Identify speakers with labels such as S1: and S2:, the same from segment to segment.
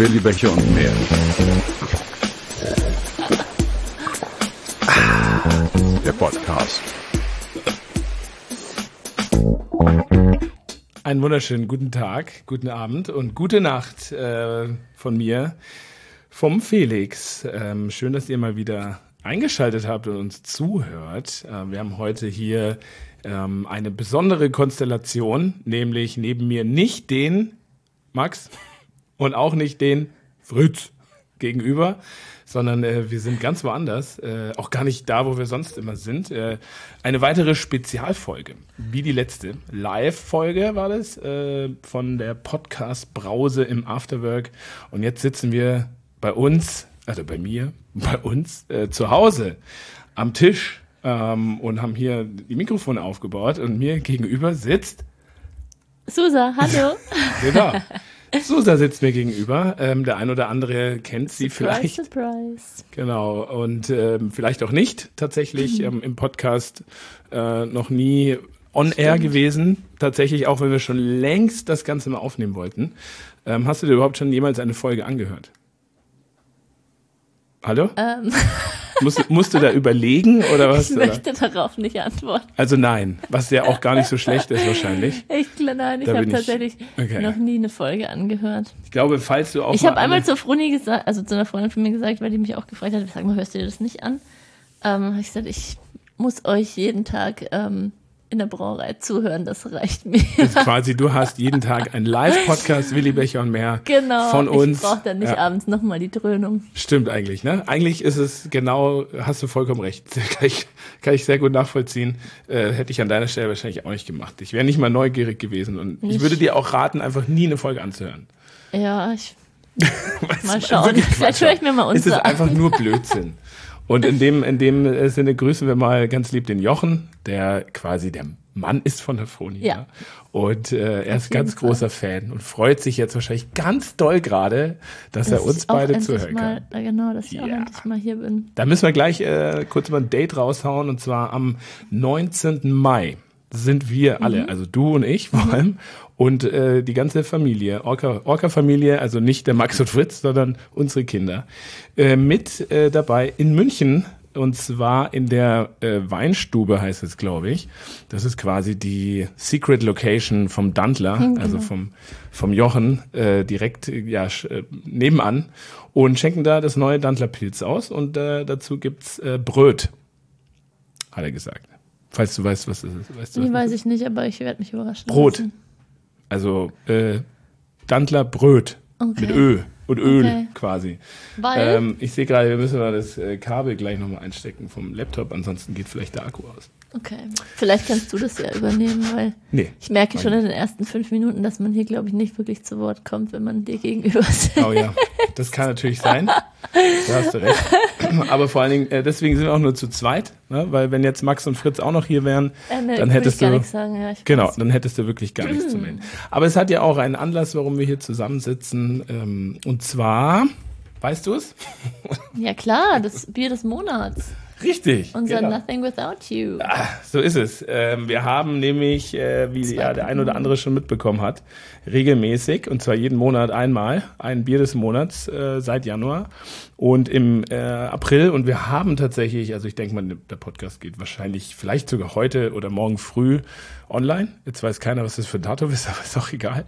S1: Willi Becher und mehr. Der Podcast.
S2: Einen wunderschönen guten Tag, guten Abend und gute Nacht von mir, vom Felix. Schön, dass ihr mal wieder eingeschaltet habt und uns zuhört. Wir haben heute hier eine besondere Konstellation, nämlich neben mir nicht den Max und auch nicht den Fritz gegenüber, sondern wir sind ganz woanders, auch gar nicht da, wo wir sonst immer sind. Eine weitere Spezialfolge, wie die letzte. Live-Folge war das von der Podcast-Brause im Afterwork. Und jetzt sitzen wir bei uns, also bei mir, bei uns zu Hause am Tisch und haben hier die Mikrofone aufgebaut. Und mir gegenüber sitzt
S3: Susa, hallo.
S2: Genau. Susa sitzt mir gegenüber. Der ein oder andere kennt sie vielleicht.
S3: Surprise.
S2: Genau. Und vielleicht auch nicht tatsächlich im Podcast noch nie on air gewesen. Tatsächlich, auch wenn wir schon längst das Ganze mal aufnehmen wollten. Hast du dir überhaupt schon jemals eine Folge angehört? Hallo? Musst du da überlegen oder was?
S3: Ich möchte darauf nicht antworten.
S2: Also nein, was ja auch gar nicht so schlecht ist wahrscheinlich.
S3: Ich habe tatsächlich noch nie eine Folge angehört.
S2: Ich glaube, falls du auch
S3: Ich habe einmal zur Froni gesagt, also zu einer Freundin von mir gesagt, weil die mich auch gefragt hat, sag mal, hörst du dir das nicht an? Habe ich gesagt, ich muss euch jeden Tag in der Brauerei zuhören, das reicht mir.
S2: Das ist quasi, du hast jeden Tag einen Live-Podcast, Willi Becher und mehr von uns.
S3: Ich brauche dann nicht abends nochmal die Dröhnung.
S2: Stimmt eigentlich, ne? Eigentlich ist es genau, hast du vollkommen recht. Kann ich sehr gut nachvollziehen. Hätte ich an deiner Stelle wahrscheinlich auch nicht gemacht. Ich wäre nicht mal neugierig gewesen und ich würde dir auch raten, einfach nie eine Folge anzuhören.
S3: Ja, mal schauen. Vielleicht höre ich mir mal uns an.
S2: Es ist einfach nur Blödsinn. Und in dem Sinne grüßen wir mal ganz lieb den Jochen, der quasi der Mann ist von der Froni.
S3: Ja.
S2: Und er ist ganz großer Fan und freut sich jetzt wahrscheinlich ganz doll gerade, dass er uns beide zuhören kann.
S3: Genau, dass ich auch endlich mal hier bin.
S2: Da müssen wir gleich kurz mal ein Date raushauen, und zwar am 19. Mai sind wir alle, also du und ich vor allem, und die ganze Familie, Orca-Familie, also nicht der Max und Fritz, sondern unsere Kinder, mit dabei in München, und zwar in der Weinstube heißt es, glaube ich. Das ist quasi die Secret Location vom Dantler, also vom Jochen, direkt nebenan, und schenken da das neue Dantler Pilz aus, und dazu gibt's Bröt, hat er gesagt. Falls du weißt, was das ist. Weißt du,
S3: nee, weiß ich nicht, aber ich werde mich überraschen.
S2: Brot.
S3: Lassen.
S2: Also Dantler Bröt mit Ö und Öl quasi.
S3: Weil?
S2: Ich sehe gerade, wir müssen mal das Kabel gleich nochmal einstecken vom Laptop, ansonsten geht vielleicht der Akku aus.
S3: Okay. Vielleicht kannst du das ja übernehmen, weil ich merke schon in den ersten 5 Minuten, dass man hier, glaube ich, nicht wirklich zu Wort kommt, wenn man dir gegenüber sitzt.
S2: Oh ja, das kann natürlich sein. Da hast du recht. Aber vor allen Dingen, deswegen sind wir auch nur zu zweit, ne? Weil wenn jetzt Max und Fritz auch noch hier wären, dann hättest du...
S3: gar nichts sagen. Ja,
S2: dann hättest du wirklich gar nichts zu melden. Aber es hat ja auch einen Anlass, warum wir hier zusammensitzen. Und zwar, weißt du es?
S3: Ja klar, das Bier des Monats.
S2: Richtig.
S3: Unser Nothing Without You.
S2: So ist es. Wir haben nämlich, wie der ein oder andere schon mitbekommen hat, regelmäßig, und zwar jeden Monat einmal, ein Bier des Monats seit Januar und im April. Und wir haben tatsächlich, also ich denke mal, der Podcast geht wahrscheinlich vielleicht sogar heute oder morgen früh online. Jetzt weiß keiner, was das für ein Datum ist, aber ist auch egal.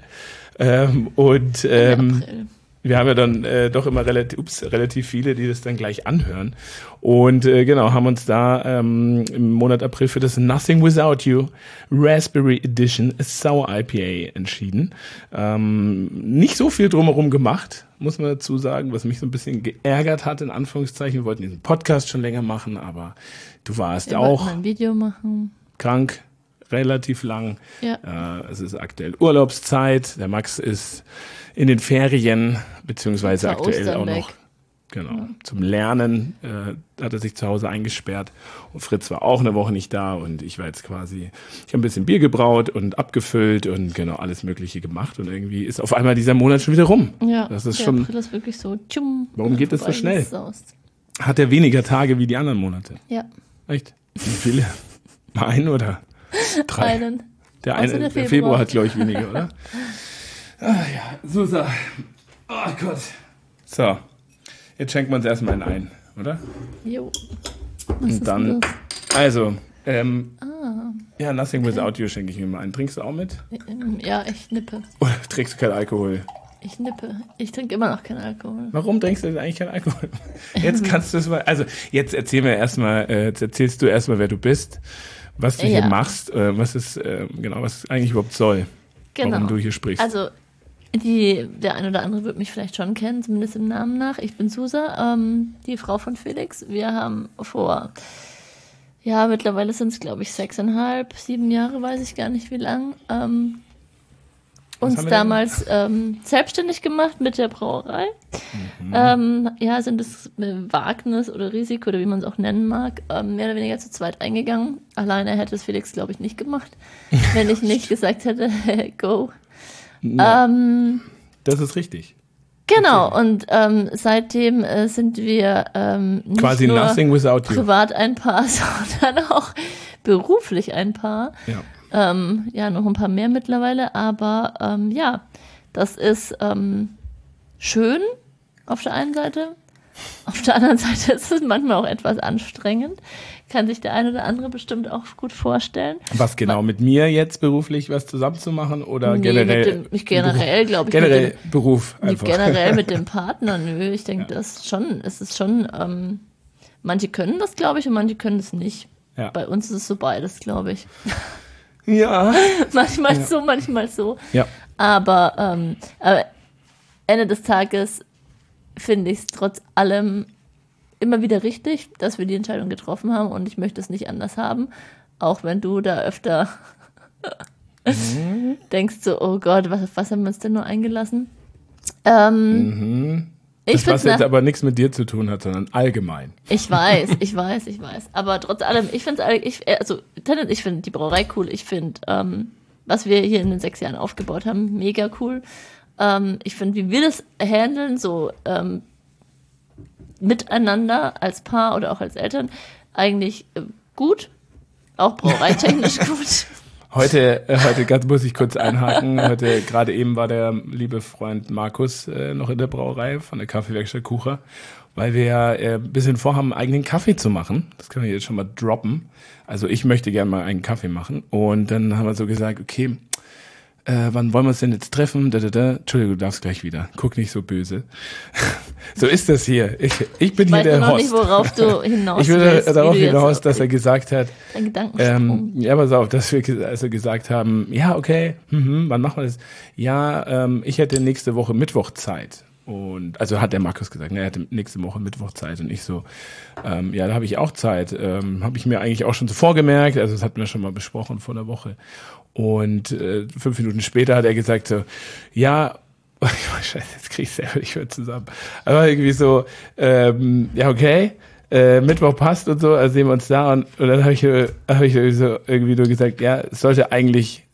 S2: Wir haben ja dann doch immer relativ viele, die das dann gleich anhören. Und haben uns da im Monat April für das Nothing Without You Raspberry Edition Sour IPA entschieden. Nicht so viel drumherum gemacht, muss man dazu sagen, was mich so ein bisschen geärgert hat, in Anführungszeichen. Wir wollten diesen Podcast schon länger machen, aber du warst auch
S3: ein Video machen.
S2: Krank, relativ lang.
S3: Ja.
S2: Es ist aktuell Urlaubszeit. Der Max ist in den Ferien, beziehungsweise aktuell auch noch zum Lernen hat er sich zu Hause eingesperrt. Und Fritz war auch eine Woche nicht da, und ich war jetzt quasi, ich habe ein bisschen Bier gebraut und abgefüllt und alles Mögliche gemacht, und irgendwie ist auf einmal dieser Monat schon wieder rum.
S3: Ja,
S2: das ist
S3: der
S2: schon.
S3: April ist wirklich so.
S2: Warum geht das so schnell? Hat er weniger Tage wie die anderen Monate?
S3: Ja.
S2: Echt? Wie viele? Ein oder 3?
S3: Einen.
S2: Der Februar hat, glaube ich, weniger, oder? Ja, Susa. Oh Gott. So, jetzt schenken wir uns erstmal einen ein, oder?
S3: Jo.
S2: Und dann, also, ja, Nothing Without You schenke ich mir mal ein. Trinkst du auch mit?
S3: Ja, ich nippe.
S2: Oder trägst du keinen Alkohol?
S3: Ich nippe. Ich trinke immer noch keinen Alkohol.
S2: Warum trinkst du denn eigentlich keinen Alkohol? Jetzt kannst du es mal, also jetzt erzählst du erstmal, wer du bist, was du hier machst, was es eigentlich überhaupt soll, warum du hier sprichst.
S3: Also, der ein oder andere wird mich vielleicht schon kennen, zumindest im Namen nach. Ich bin Susa, die Frau von Felix. Wir haben mittlerweile sind es, glaube ich, 6,5, 7 Jahre, weiß ich gar nicht wie lang, uns damals selbstständig gemacht mit der Brauerei. Sind es Wagnis oder Risiko oder wie man es auch nennen mag, mehr oder weniger zu zweit eingegangen. Alleine hätte es Felix, glaube ich, nicht gemacht, wenn ich nicht gesagt hätte, hey, go.
S2: Ja, das ist richtig.
S3: Genau, und seitdem sind wir nicht
S2: quasi
S3: nur
S2: Nothing Without You.
S3: Privat ein Paar, sondern auch beruflich ein Paar.
S2: Ja.
S3: Noch ein paar mehr mittlerweile, aber das ist schön auf der einen Seite. Auf der anderen Seite ist es manchmal auch etwas anstrengend. Kann sich der eine oder andere bestimmt auch gut vorstellen.
S2: Was genau, mit mir jetzt beruflich was zusammen zu machen oder generell?
S3: Generell, glaube ich.
S2: Generell Beruf einfach.
S3: Generell mit dem Partner, nö. Ich denke, es ist schon, manche können das, glaube ich, und manche können es nicht.
S2: Ja.
S3: Bei uns ist es so beides, glaube ich.
S2: Ja.
S3: Manchmal so, manchmal so.
S2: Ja.
S3: Aber Ende des Tages finde ich es trotz allem immer wieder richtig, dass wir die Entscheidung getroffen haben und ich möchte es nicht anders haben, auch wenn du da öfter denkst so, oh Gott, was haben wir uns denn nur eingelassen?
S2: Was jetzt aber nichts mit dir zu tun hat, sondern allgemein.
S3: Ich weiß. Aber trotz allem, ich finde die Brauerei cool. Ich finde, was wir hier in den 6 Jahren aufgebaut haben, mega cool. Ich finde, wie wir das handeln, so miteinander als Paar oder auch als Eltern, eigentlich gut. Auch brauereitechnisch gut.
S2: Heute muss ich kurz einhaken. Heute, gerade eben war der liebe Freund Markus noch in der Brauerei von der Kaffeewerkstatt Kucher, weil wir ja ein bisschen vorhaben, einen eigenen Kaffee zu machen. Das können wir jetzt schon mal droppen. Also ich möchte gerne mal einen Kaffee machen. Und dann haben wir so gesagt, okay, wann wollen wir uns denn jetzt treffen? Entschuldigung, du darfst gleich wieder. Guck nicht so böse. So ist das hier. Ich bin hier der Host.
S3: Ich weiß noch nicht, worauf du hinaus
S2: Ich will darauf hinaus, dass er gesagt hat, pass auf, dass wir also gesagt haben, ja, okay, wann machen wir das? Ja, ich hätte nächste Woche Mittwoch Zeit. Und also hat der Markus gesagt, er hätte nächste Woche Mittwoch Zeit und ich so, da habe ich auch Zeit. Habe ich mir eigentlich auch schon so vorgemerkt, also das hatten wir schon mal besprochen vor der Woche. Und 5 Minuten später hat er gesagt so, ja, Scheiße, jetzt krieg ich selber nicht mehr zusammen. Aber irgendwie so, okay, Mittwoch passt und so, also sehen wir uns da und dann habe ich so irgendwie nur gesagt, es sollte eigentlich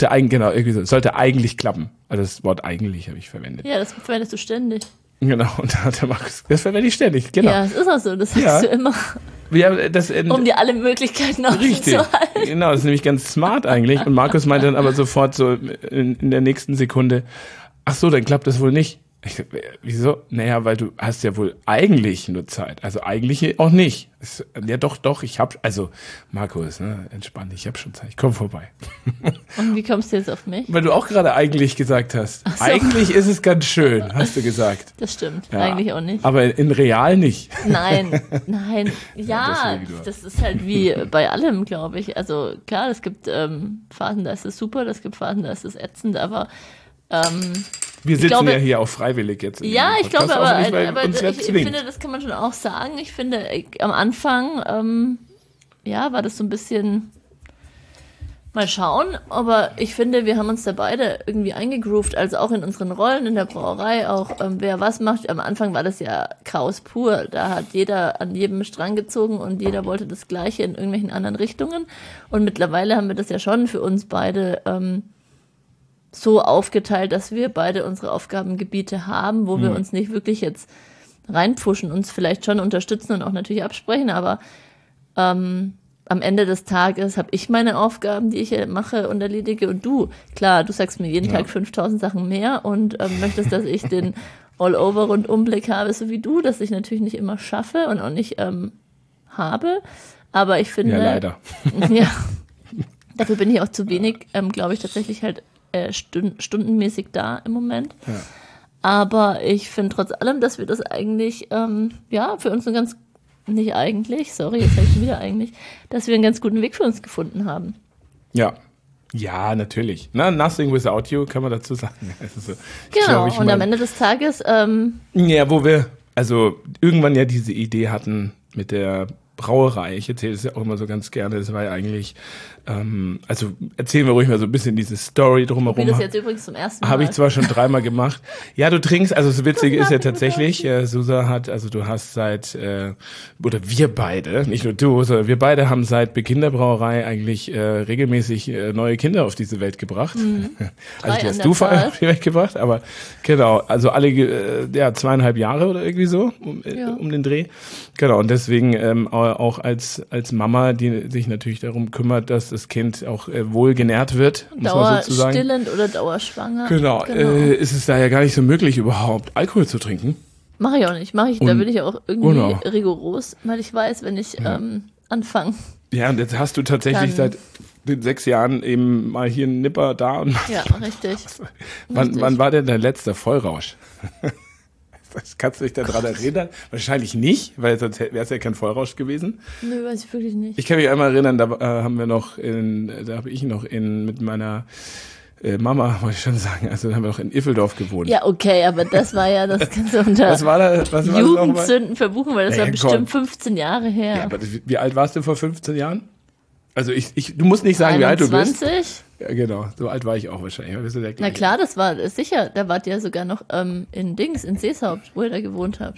S2: klappen. Also das Wort eigentlich habe ich verwendet.
S3: Ja, das verwendest du ständig.
S2: Genau, und da hat der Markus, das verwende ich ständig, genau.
S3: Ja, das ist auch so, das sagst du immer.
S2: Ja,
S3: um dir alle Möglichkeiten offen zu halten.
S2: Genau, das ist nämlich ganz smart eigentlich. Und Markus meinte dann aber sofort so in der nächsten Sekunde, ach so, dann klappt das wohl nicht. Ich so, wieso? Naja, weil du hast ja wohl eigentlich nur Zeit. Also eigentlich auch nicht. Ja, doch, Markus, entspann dich, ich hab schon Zeit, ich komm vorbei.
S3: Und wie kommst du jetzt auf mich?
S2: Weil du auch gerade eigentlich gesagt hast.
S3: Ach so.
S2: Eigentlich ist es ganz schön, hast du gesagt.
S3: Das stimmt,
S2: ja,
S3: eigentlich auch nicht.
S2: Aber in real nicht.
S3: Nein. Ja, das ist halt wie bei allem, glaube ich. Also klar, es gibt Phasen, da ist es super, es gibt Phasen, da ist es ätzend, aber
S2: wir sitzen ja hier auch freiwillig jetzt.
S3: Ja, ich glaube, aber ich
S2: finde,
S3: das kann man schon auch sagen. Ich finde, am Anfang, war das so ein bisschen mal schauen, aber ich finde, wir haben uns da beide irgendwie eingegroovt, also auch in unseren Rollen in der Brauerei, auch wer was macht. Am Anfang war das ja Chaos pur. Da hat jeder an jedem Strang gezogen und jeder wollte das Gleiche in irgendwelchen anderen Richtungen. Und mittlerweile haben wir das ja schon für uns beide so aufgeteilt, dass wir beide unsere Aufgabengebiete haben, wo wir uns nicht wirklich jetzt reinpfuschen, uns vielleicht schon unterstützen und auch natürlich absprechen, aber am Ende des Tages habe ich meine Aufgaben, die ich mache und erledige und du, klar, du sagst mir jeden Tag 5000 Sachen mehr und möchtest, dass ich den All-over-Rundumblick habe, so wie du, das ich natürlich nicht immer schaffe und auch nicht habe. Aber ich finde...
S2: Ja, leider.
S3: Ja, dafür bin ich auch zu wenig, glaube ich, tatsächlich halt stundenmäßig da im Moment.
S2: Ja.
S3: Aber ich finde trotz allem, dass wir das eigentlich, für uns einen ganz, nicht eigentlich, sorry, jetzt sage ich schon wieder eigentlich, dass wir einen ganz guten Weg für uns gefunden haben.
S2: Ja. Ja, natürlich. Nothing without you, kann man dazu sagen. Also so,
S3: Genau, und am Ende des Tages...
S2: ja, wo wir also irgendwann ja diese Idee hatten mit der Brauerei. Ich erzähle es ja auch immer so ganz gerne. Das war ja eigentlich, also erzählen wir ruhig mal so ein bisschen diese Story drumherum.
S3: Wie das jetzt übrigens zum ersten Mal.
S2: Habe ich zwar schon 3-mal gemacht. Ja, du trinkst, also das Witzige ist ja tatsächlich, Susa hat, also du hast seit, oder wir beide, nicht nur du, sondern wir beide haben seit Beginn der Brauerei eigentlich regelmäßig neue Kinder auf diese Welt gebracht. Also die hast du vor allem auf die Welt gebracht, aber genau, also alle 2,5 Jahre oder irgendwie so, um den Dreh. Genau, und deswegen auch als Mama, die sich natürlich darum kümmert, dass das Kind auch wohl genährt wird, muss man sozusagen.
S3: Dauerstillend oder dauerschwanger.
S2: Genau. Ist es da ja gar nicht so möglich, überhaupt Alkohol zu trinken.
S3: Mache ich auch nicht. Da bin ich auch irgendwie rigoros, weil ich weiß, wenn ich anfange.
S2: Ja, und jetzt hast du tatsächlich seit den 6 Jahren eben mal hier einen Nipper da. Und
S3: ja, richtig.
S2: Wann war denn dein letzter Vollrausch? Kannst du dich daran erinnern? Wahrscheinlich nicht, weil sonst wäre es ja kein Vollrausch gewesen.
S3: Nö, weiß ich wirklich nicht.
S2: Ich kann mich einmal erinnern, da habe ich noch mit meiner Mama, wollte ich schon sagen, also da haben wir noch in Iffeldorf gewohnt.
S3: Ja, okay, aber das war ja das Ganze unter
S2: was
S3: Jugendsünden verbuchen, weil das war bestimmt 15 Jahre her.
S2: Ja, aber wie alt warst du vor 15 Jahren? Also du musst nicht sagen, 21? Wie alt du bist. Ja, genau, so alt war ich auch wahrscheinlich.
S3: Na klar, das war sicher, da wart ihr ja sogar noch in Seeshaupt, wo ihr da gewohnt habt.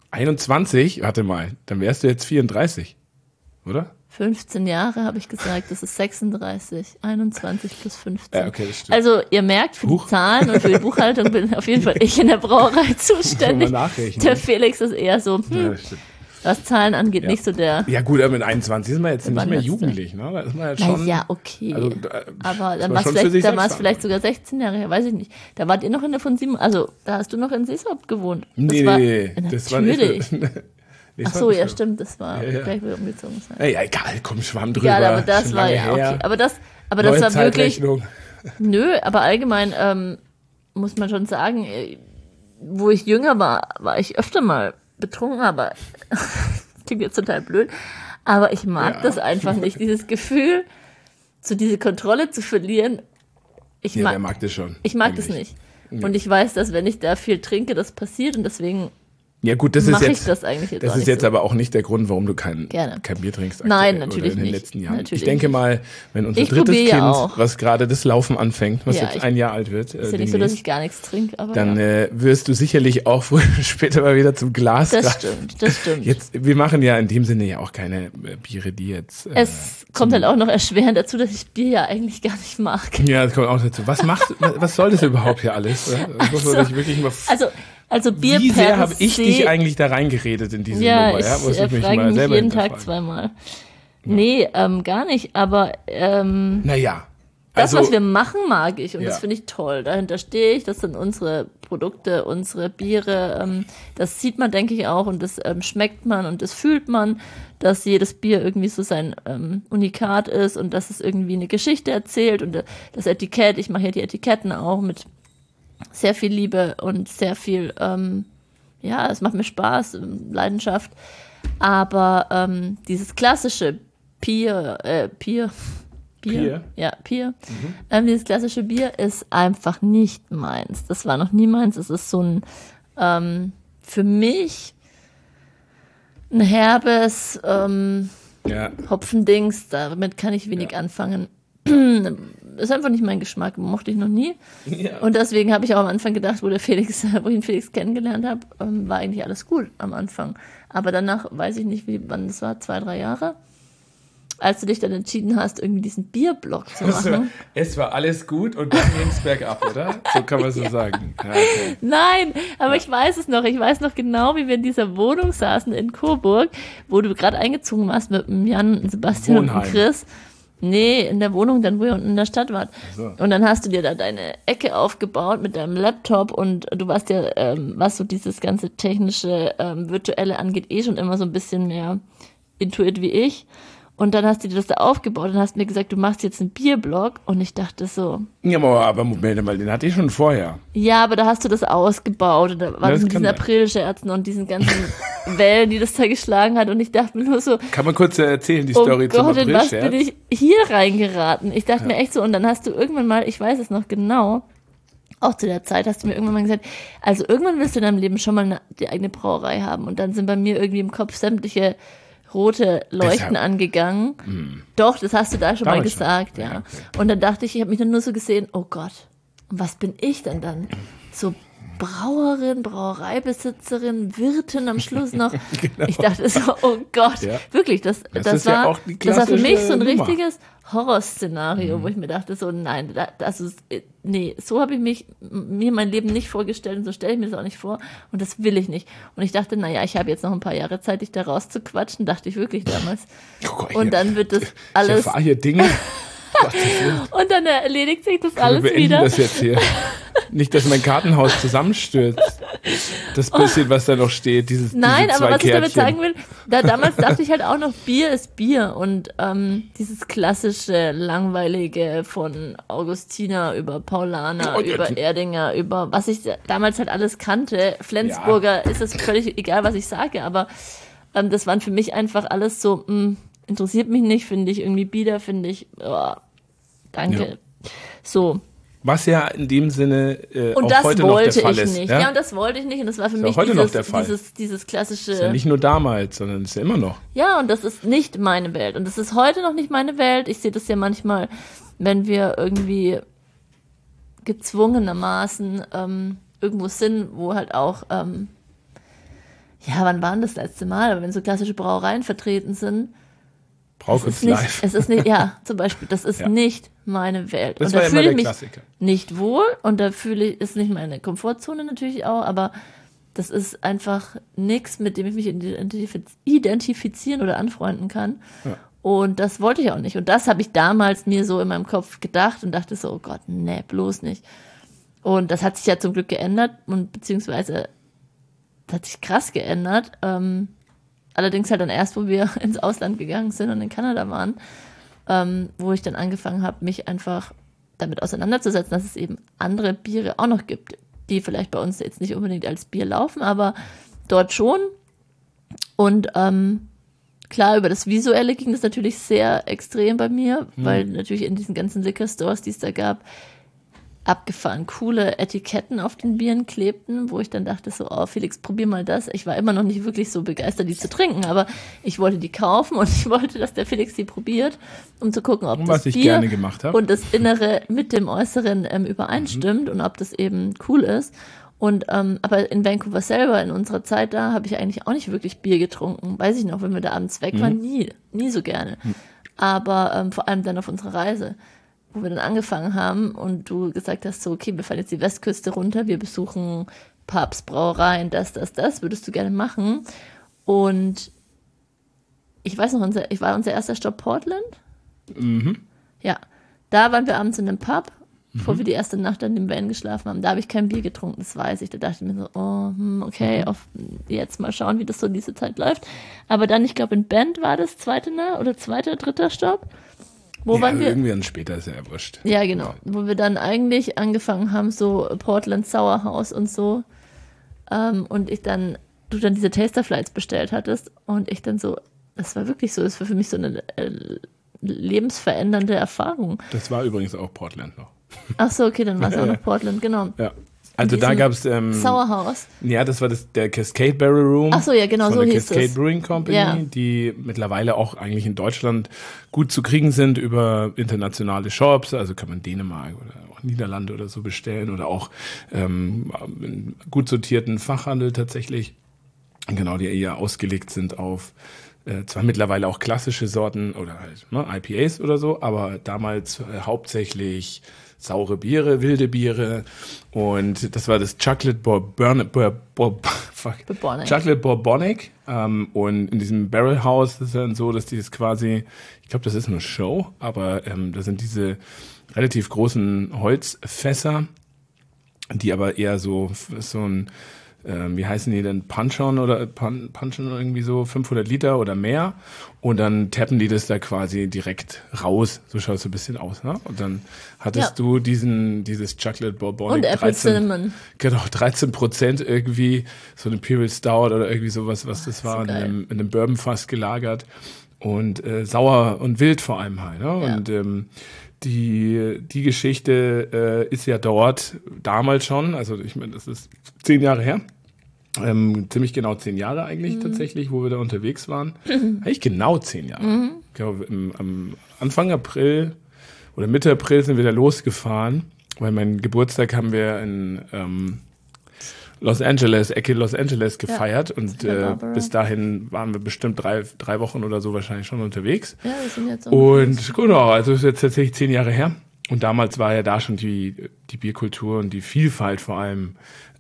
S2: 21? Warte mal, dann wärst du jetzt 34, oder?
S3: 15 Jahre, habe ich gesagt, das ist 36. 21 plus 15.
S2: Ja, okay, das stimmt.
S3: Also ihr merkt, für die Zahlen und für die Buchhaltung bin auf jeden Fall ich in der Brauerei zuständig. Der Felix ist eher so,
S2: ja, das stimmt.
S3: Was Zahlen angeht, nicht so der...
S2: Ja gut, aber mit 21 ist man jetzt nicht mehr jugendlich, ne? Da ist man jetzt schon...
S3: Ja, okay.
S2: Also,
S3: aber dann war es vielleicht sogar 16 Jahre her, weiß ich nicht. Da wart ihr noch in der von 7... Also, da hast du noch in Seeshaupt gewohnt.
S2: Das war nicht...
S3: Ach so, ja, stimmt, das war gleich wieder umgezogen sein.
S2: Ja, egal, komm, schwamm drüber.
S3: Ja, aber das war ja okay. Aber das war wirklich... Nö, aber allgemein muss man schon sagen, wo ich jünger war ich öfter mal betrunken, aber klingt jetzt total blöd, aber ich mag das einfach nicht, dieses Gefühl, diese Kontrolle zu verlieren.
S2: Wer mag das schon?
S3: Ich mag das nicht. Ja. Und ich weiß, dass wenn ich da viel trinke, das passiert und deswegen
S2: mache
S3: ich das eigentlich jetzt
S2: Das ist jetzt aber auch nicht der Grund, warum du kein Bier trinkst.
S3: Nein, natürlich
S2: in den
S3: nicht.
S2: letzten Jahren.
S3: Natürlich
S2: ich denke mal, wenn unser drittes Kind, was gerade das Laufen anfängt, was jetzt 1 Jahr alt wird,
S3: ist ja nicht so, dass ich gar nichts trinke, aber
S2: dann wirst du sicherlich auch früher oder später mal wieder zum Glas.
S3: Das stimmt.
S2: Wir machen ja in dem Sinne ja auch keine Biere, die jetzt...
S3: es kommt halt auch noch erschwerend dazu, dass ich Bier ja eigentlich gar nicht mag.
S2: Ja, das kommt auch dazu. Was soll das überhaupt hier alles? Das muss man sich wirklich mal...
S3: Also Bier
S2: Wie sehr habe ich dich eigentlich da reingeredet in diese Nummer? Ja,
S3: ich frage mich jeden Tag 2-mal. Ja. Nee, gar nicht, aber
S2: naja.
S3: Das, was wir machen, mag ich und das finde ich toll. Dahinter stehe ich, das sind unsere Produkte, unsere Biere. Das sieht man, denke ich, auch und das schmeckt man und das fühlt man, dass jedes Bier irgendwie so sein Unikat ist und dass es irgendwie eine Geschichte erzählt und das Etikett, ich mache ja die Etiketten auch mit sehr viel Liebe und sehr viel, es macht mir Spaß, Leidenschaft. Aber dieses klassische Bier. Ja, Bier. Dieses klassische Bier ist einfach nicht meins. Das war noch nie meins. Es ist so ein, für mich, ein herbes Hopfendings. Damit kann ich wenig anfangen. Ist einfach nicht mein Geschmack, mochte ich noch nie. Ja. Und deswegen habe ich auch am Anfang gedacht, wo ich den Felix kennengelernt habe, war eigentlich alles gut am Anfang. Aber danach weiß ich nicht, wann das war, 2-3 Jahre, als du dich dann entschieden hast, irgendwie diesen Bierblock zu machen.
S2: Es war alles gut und dann ging es bergab, oder? So kann man so sagen. Ja, okay.
S3: Nein, aber ich weiß es noch. Ich weiß noch genau, wie wir in dieser Wohnung saßen in Coburg, wo du gerade eingezogen warst mit dem Jan, Sebastian und Chris. Nee, in der Wohnung dann, wo ihr unten in der Stadt wart.
S2: Ach so.
S3: Und dann hast du dir da deine Ecke aufgebaut mit deinem Laptop und du warst ja, was so dieses ganze technische, virtuelle angeht, schon immer so ein bisschen mehr intuit wie ich. Und dann hast du dir das da aufgebaut und hast mir gesagt, du machst jetzt einen Bierblog. Und ich dachte so,
S2: Ja, aber Moment mal, den hatte ich schon vorher.
S3: ja, aber da hast du das ausgebaut. Und da war
S2: Ja,
S3: das
S2: das
S3: mit
S2: kann
S3: diesen
S2: sein.
S3: Aprilscherzen und diesen ganzen Wellen, die das da geschlagen hat. Und ich dachte mir nur so,
S2: Kann man kurz erzählen, die
S3: oh
S2: Story zum
S3: Gott, in was bin
S2: Aprilscherz?
S3: ich hier reingeraten? Ich dachte mir echt so, und dann hast du irgendwann mal, ich weiß es noch genau, auch zu der Zeit hast du mir irgendwann mal gesagt, also irgendwann wirst du in deinem Leben schon mal die eigene Brauerei haben. Und dann sind bei mir irgendwie im Kopf sämtliche rote Leuchten
S2: Deshalb.
S3: angegangen. Doch, das hast du da schon mal
S2: Damals schon.
S3: gesagt,
S2: Ja,
S3: ja.
S2: okay.
S3: Und dann dachte ich habe mich dann nur so gesehen, oh Gott, und was bin ich denn dann? So Brauerin, Brauereibesitzerin, Wirtin am Schluss noch. Ich dachte so, oh Gott,
S2: Ja.
S3: wirklich, das
S2: ist ja
S3: war,
S2: auch die
S3: das war für mich so ein
S2: klassische Nummer.
S3: richtiges Horrorszenario, wo ich mir dachte so, nein, das ist, nee, so habe ich mir mein Leben nicht vorgestellt und so stelle ich mir das auch nicht vor und das will ich nicht. Und ich dachte, naja, ich habe jetzt noch ein paar Jahre Zeit, dich da rauszuquatschen, dachte ich wirklich damals.
S2: Oh Gott,
S3: Und dann wird das
S2: Ich
S3: alles,
S2: erfahre hier Dinge. Gottes Willen.
S3: und dann erledigt sich das
S2: Wir
S3: alles
S2: beenden
S3: wieder.
S2: das jetzt hier. Nicht, dass mein Kartenhaus zusammenstürzt. Das bisschen, was da noch steht,
S3: Nein,
S2: diese
S3: aber
S2: zwei
S3: was ich damit
S2: Kärtchen.
S3: sagen will, damals dachte ich halt auch noch, Bier ist Bier und dieses klassische, langweilige von Augustiner über Paulaner,
S2: Oh, ja,
S3: über Erdinger, über was ich damals halt alles kannte. Flensburger ist es völlig egal, was ich sage, aber das waren für mich einfach alles so, interessiert mich nicht, finde ich irgendwie bieder, finde ich, danke.
S2: Ja.
S3: So.
S2: Was ja in dem Sinne
S3: Und
S2: auch
S3: das
S2: heute noch der
S3: wollte
S2: Fall
S3: ich
S2: ist.
S3: nicht.
S2: Ja?
S3: Ja, und das wollte ich nicht. Und das war für
S2: Ist
S3: mich
S2: auch heute noch der Fall.
S3: dieses klassische.
S2: Ist ja nicht nur damals, sondern ist ja immer noch.
S3: Ja, und das ist nicht meine Welt. Und das ist heute noch nicht meine Welt. Ich sehe das ja manchmal, wenn wir irgendwie gezwungenermaßen irgendwo sind, wo halt auch, ja, wann war denn das letzte Mal? Aber wenn so klassische Brauereien vertreten sind,
S2: Braukunst live.
S3: es ist nicht, ja, zum Beispiel, das ist
S2: Ja.
S3: nicht meine Welt.
S2: Das
S3: und
S2: war
S3: da
S2: ja immer
S3: fühle
S2: der
S3: ich mich
S2: Klassiker.
S3: nicht wohl und da fühle ich, ist nicht meine Komfortzone natürlich auch, aber das ist einfach nichts, mit dem ich mich identifizieren oder anfreunden kann.
S2: Ja.
S3: Und das wollte ich auch nicht. Und das habe ich damals mir so in meinem Kopf gedacht und dachte so, oh Gott, nee, bloß nicht. Und das hat sich ja zum Glück geändert und beziehungsweise das hat sich krass geändert. Allerdings halt dann erst, wo wir ins Ausland gegangen sind und in Kanada waren, wo ich dann angefangen habe, mich einfach damit auseinanderzusetzen, dass es eben andere Biere auch noch gibt, die vielleicht bei uns jetzt nicht unbedingt als Bier laufen, aber dort schon. Und klar, über das Visuelle ging das natürlich sehr extrem bei mir, weil natürlich in diesen ganzen Liquor-Stores, die es da gab, abgefahren coole Etiketten auf den Bieren klebten, wo ich dann dachte so, oh Felix, probier mal das. Ich war immer noch nicht wirklich so begeistert, die zu trinken, aber ich wollte die kaufen und ich wollte, dass der Felix die probiert, um zu gucken, ob
S2: Und
S3: das
S2: was ich
S3: Bier
S2: gerne gemacht habe.
S3: und das Innere mit dem Äußeren übereinstimmt und ob das eben cool ist. Und aber in Vancouver selber, in unserer Zeit da, habe ich eigentlich auch nicht wirklich Bier getrunken. Weiß ich noch, wenn wir da abends weg waren, nie so gerne. Aber vor allem dann auf unserer Reise, wo wir dann angefangen haben und du gesagt hast, so, okay, wir fahren jetzt die Westküste runter, wir besuchen Pubs, Brauereien, das, würdest du gerne machen. Und ich weiß noch, unser erster Stopp Portland. Ja, da waren wir abends in einem Pub, bevor wir die erste Nacht an dem Van geschlafen haben. Da habe ich kein Bier getrunken, das weiß ich. Da dachte ich mir so, okay, jetzt mal schauen, wie das so diese Zeit läuft. Aber dann, ich glaube, in Bend war das dritter Stopp. Wo
S2: Ja,
S3: waren wir?
S2: irgendwie dann später ist ja wurscht.
S3: Ja, genau. Wo wir dann eigentlich angefangen haben, so Portland Sour House und so. Und du dann diese Taster Flights bestellt hattest und ich dann so, das war wirklich so, das war für mich so eine lebensverändernde Erfahrung.
S2: Das war übrigens auch Portland noch.
S3: Ach so, okay, dann war es auch noch Portland, genau.
S2: Ja. Also da
S3: diesem
S2: gab es
S3: Sour House.
S2: ja, das war der Cascade Barrel Room.
S3: Ach so, ja, genau,
S2: von
S3: so
S2: der
S3: hieß
S2: Cascade
S3: es.
S2: Brewing Company,
S3: Ja.
S2: die mittlerweile auch eigentlich in Deutschland gut zu kriegen sind über internationale Shops. Also kann man Dänemark oder auch Niederlande oder so bestellen oder auch in gut sortierten Fachhandel tatsächlich. Genau, die eher ausgelegt sind auf zwar mittlerweile auch klassische Sorten oder halt IPAs oder so, aber damals hauptsächlich saure Biere, wilde Biere und das war das Chocolate Chocolate Bourbonic und in diesem Barrel House ist es dann so, dass die es quasi, ich glaube, das ist eine Show, aber da sind diese relativ großen Holzfässer, die aber eher so ein wie heißen die denn, Punch-On oder irgendwie so 500 Liter oder mehr und dann tappen die das da quasi direkt raus, so schaut es so ein bisschen aus, ne? Und dann hattest du dieses Chocolate Bourbon
S3: und Apple Cinnamon.
S2: Genau, 13% irgendwie, so eine Imperial Stout oder irgendwie sowas, was das war,
S3: so
S2: in einem Bourbonfass gelagert und sauer und wild vor allem halt, ne?
S3: Ja.
S2: Und die Geschichte ist ja dort damals schon, also ich meine, das ist 10 Jahre her, ziemlich genau 10 Jahre eigentlich tatsächlich, wo wir da unterwegs waren. Eigentlich genau 10 Jahre. Ich glaube, am Anfang April oder Mitte April sind wir da losgefahren, weil meinen Geburtstag haben wir in Ecke Los Angeles gefeiert und bis dahin waren wir bestimmt drei Wochen oder so wahrscheinlich schon unterwegs.
S3: Ja, wir sind jetzt
S2: und genau, also ist jetzt tatsächlich 10 Jahre her. Und damals war ja da schon die Bierkultur und die Vielfalt vor allem,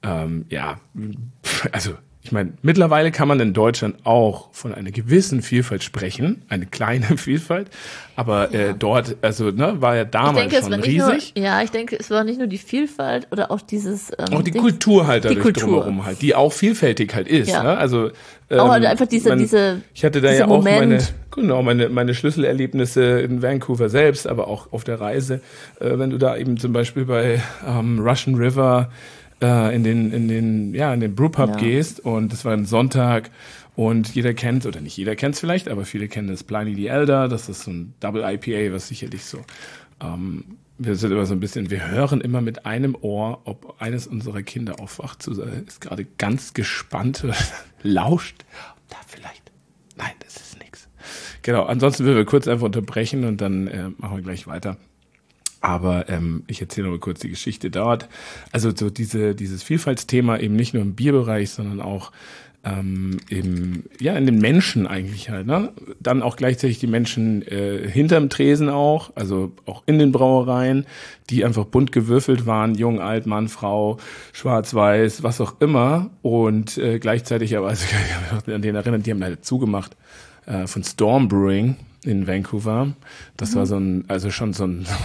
S2: also ich meine, mittlerweile kann man in Deutschland auch von einer gewissen Vielfalt sprechen, eine kleine Vielfalt, aber dort, also war ja damals schon riesig.
S3: Ich denke, es war nicht nur die Vielfalt oder auch dieses
S2: auch die Kultur halt dadurch drumherum halt, die auch vielfältig halt ist.
S3: Ja.
S2: Ne? Also
S3: auch halt einfach ich hatte da ja auch
S2: meine Schlüsselerlebnisse in Vancouver selbst, aber auch auf der Reise, wenn du da eben zum Beispiel bei Russian River in den Brewpub gehst und das war ein Sonntag und jeder kennt, oder nicht jeder kennt es vielleicht, aber viele kennen das Pliny the Elder, das ist so ein Double IPA, was sicherlich so, wir sind immer so ein bisschen, wir hören immer mit einem Ohr, ob eines unserer Kinder aufwacht, ist gerade ganz gespannt, lauscht, ob da vielleicht, nein, das ist nichts. Genau, ansonsten würden wir kurz einfach unterbrechen und dann machen wir gleich weiter. Aber ich erzähle noch mal kurz die Geschichte dort. Also so dieses Vielfaltsthema eben nicht nur im Bierbereich, sondern auch in den Menschen eigentlich halt. Ne? Dann auch gleichzeitig die Menschen hinterm Tresen auch, also auch in den Brauereien, die einfach bunt gewürfelt waren, jung, alt, Mann, Frau, schwarz-weiß, was auch immer. Und gleichzeitig aber, also ich kann mich an den erinnern, die haben leider zugemacht von Storm Brewing in Vancouver. Das war ich weiß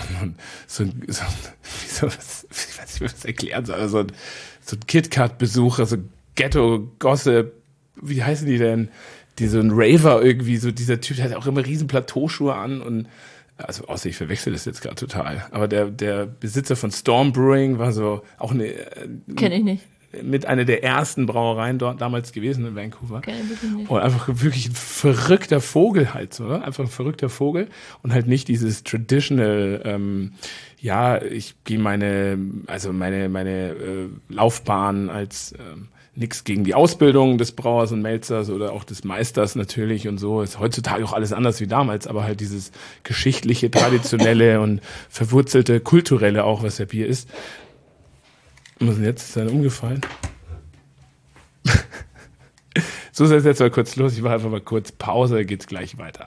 S2: nicht, wie ich das erklären soll, so ein KitKat-Besuch, also Ghetto-Gossip, wie heißen die denn? So ein Raver irgendwie, so dieser Typ, der hat auch immer riesen Plateauschuhe an und also außer ich verwechsel das jetzt gerade total. Aber der Besitzer von Storm Brewing war so auch
S3: kenne ich nicht.
S2: Mit einer der ersten Brauereien dort damals gewesen in Vancouver.
S3: Okay, nicht.
S2: Und einfach wirklich ein verrückter Vogel halt so, ne? Einfach ein verrückter Vogel und halt nicht dieses traditional, ich gehe meine Laufbahn als nichts gegen die Ausbildung des Brauers und Melzers oder auch des Meisters natürlich und so. Ist heutzutage auch alles anders wie damals, aber halt dieses geschichtliche, traditionelle und verwurzelte, kulturelle auch, was der Bier ist. Was ist denn jetzt? Ist dann umgefallen? So ist jetzt mal kurz los. Ich mache einfach mal kurz Pause, dann geht's gleich weiter.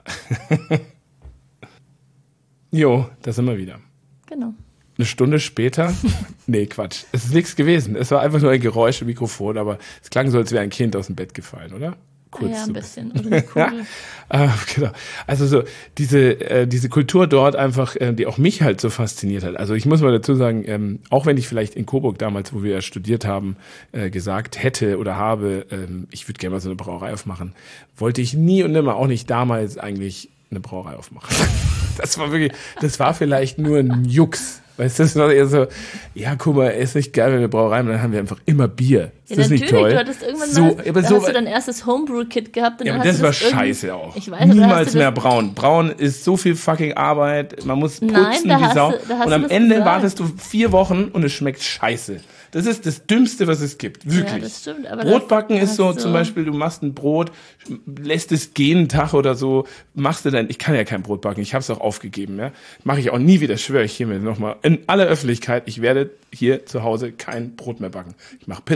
S2: Jo, da sind wir wieder.
S3: Genau.
S2: Eine Stunde später? Nee, Quatsch. Es ist nichts gewesen. Es war einfach nur ein Geräusch im Mikrofon, aber es klang so, als wäre ein Kind aus dem Bett gefallen, oder? Kurz
S3: ja, ein
S2: so
S3: bisschen. Oder eine Kugel.
S2: Genau. Also so diese Kultur dort einfach, die auch mich halt so fasziniert hat. Also ich muss mal dazu sagen, auch wenn ich vielleicht in Coburg damals, wo wir ja studiert haben, gesagt hätte oder habe, ich würde gerne mal so eine Brauerei aufmachen, wollte ich nie und nimmer, auch nicht damals eigentlich eine Brauerei aufmachen. Das war vielleicht nur ein Jux. Weißt du, das war eher so, ja, guck mal, ist nicht geil, wenn wir Brauerei haben, dann haben wir einfach immer Bier. Ist das nicht toll?
S3: Du hattest irgendwann hast du dein erstes Homebrew-Kit gehabt. Und
S2: ja,
S3: dann
S2: aber
S3: hast
S2: das war scheiße auch.
S3: Ich weiß,
S2: niemals mehr brauen. Brauen ist so viel fucking Arbeit, man muss putzen wie Sau. Und am Ende wartest du 4 Wochen und es schmeckt scheiße. Das ist das Dümmste, was es gibt. Wirklich.
S3: Ja, das stimmt. Aber
S2: Brotbacken ist so, zum Beispiel, du machst ein Brot, lässt es gehen einen Tag oder so, ich kann ja kein Brot backen, ich habe es auch aufgegeben. Ja? Mache ich auch nie wieder, schwöre ich hiermit nochmal. In aller Öffentlichkeit, ich werde hier zu Hause kein Brot mehr backen. Ich mache Pizzateig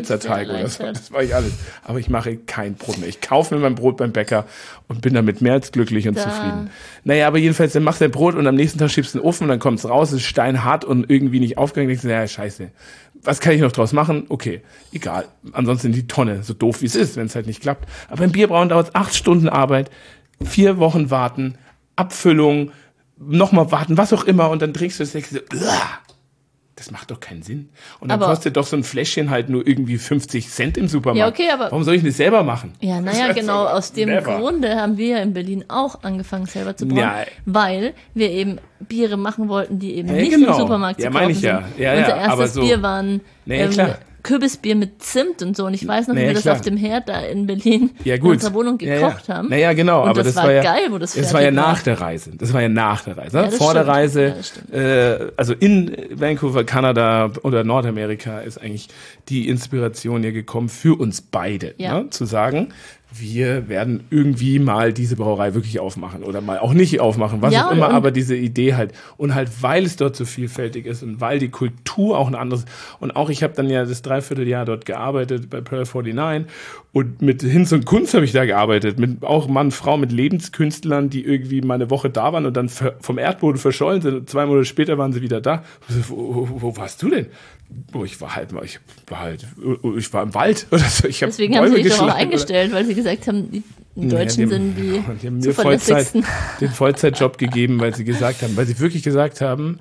S2: oder so.
S3: erleichtert.
S2: Das war ich alles. Aber ich mache kein Brot mehr. Ich kaufe mir mein Brot beim Bäcker und bin damit mehr als glücklich und zufrieden. Naja, aber jedenfalls, dann machst du dein Brot und am nächsten Tag schiebst du in den Ofen und dann kommt es raus, es ist steinhart und irgendwie nicht aufgegangen. Denkst du, ja, scheiße. Was kann ich noch draus machen? Okay, egal. Ansonsten in die Tonne, so doof wie es ist, wenn es halt nicht klappt. Aber im Bierbrauen dauert es 8 Stunden Arbeit, 4 Wochen warten, Abfüllung, nochmal warten, was auch immer, und dann trinkst du das nächste. Das macht doch keinen Sinn. Und dann
S3: Aber-
S2: kostet doch so ein Fläschchen halt nur irgendwie 50 Cent im Supermarkt.
S3: Ja, okay, aber-
S2: warum soll ich das selber machen?
S3: Ja, naja, genau, aus dem
S2: Never.
S3: Grunde haben wir ja in Berlin auch angefangen selber zu brauen,
S2: Ja.
S3: weil wir eben Biere machen wollten, die eben
S2: Ja,
S3: nicht
S2: genau.
S3: im Supermarkt
S2: Ja,
S3: zu
S2: meine
S3: kaufen
S2: ich ja.
S3: sind.
S2: Ja,
S3: Unser
S2: ja, aber
S3: erstes
S2: so-
S3: Bier waren
S2: Nee, klar.
S3: Kürbisbier mit Zimt und so, und ich weiß noch, wie
S2: Nee,
S3: wir das
S2: klar.
S3: auf dem Herd da in Berlin
S2: Ja,
S3: in
S2: gut.
S3: unserer Wohnung gekocht haben.
S2: Naja, genau.
S3: Und
S2: aber
S3: das war
S2: war ja,
S3: geil, wo das
S2: war ja
S3: fertig war.
S2: nach der Reise. Das war ja nach der Reise.
S3: das
S2: Vor der
S3: stimmt.
S2: Reise,
S3: Ja, das stimmt.
S2: also in Vancouver, Kanada oder Nordamerika ist eigentlich die Inspiration ja gekommen für uns beide,
S3: Ja.
S2: ne? Zu sagen, wir werden irgendwie mal diese Brauerei wirklich aufmachen oder mal auch nicht aufmachen, was
S3: Ja,
S2: auch immer,
S3: und-
S2: aber diese Idee halt. Und halt, weil es dort so vielfältig ist und weil die Kultur auch ein anderes, und auch ich habe dann ja das Dreivierteljahr dort gearbeitet bei Pearl 49 und mit Hinz und Kunst habe ich da gearbeitet, mit auch Mann, Frau, mit Lebenskünstlern, die irgendwie mal eine Woche da waren und dann vom Erdboden verschollen sind und 2 Monate später waren sie wieder da. Wo warst du denn? Ich war im Wald oder so. Ich hab
S3: Deswegen haben sie
S2: Bäume
S3: sich doch auch
S2: geschlagen oder-
S3: eingestellt, weil sie gesagt haben, die Deutschen
S2: Ja,
S3: sind
S2: die
S3: die
S2: haben mir
S3: zuverlässigsten.
S2: den Vollzeitjob gegeben, weil sie wirklich gesagt haben,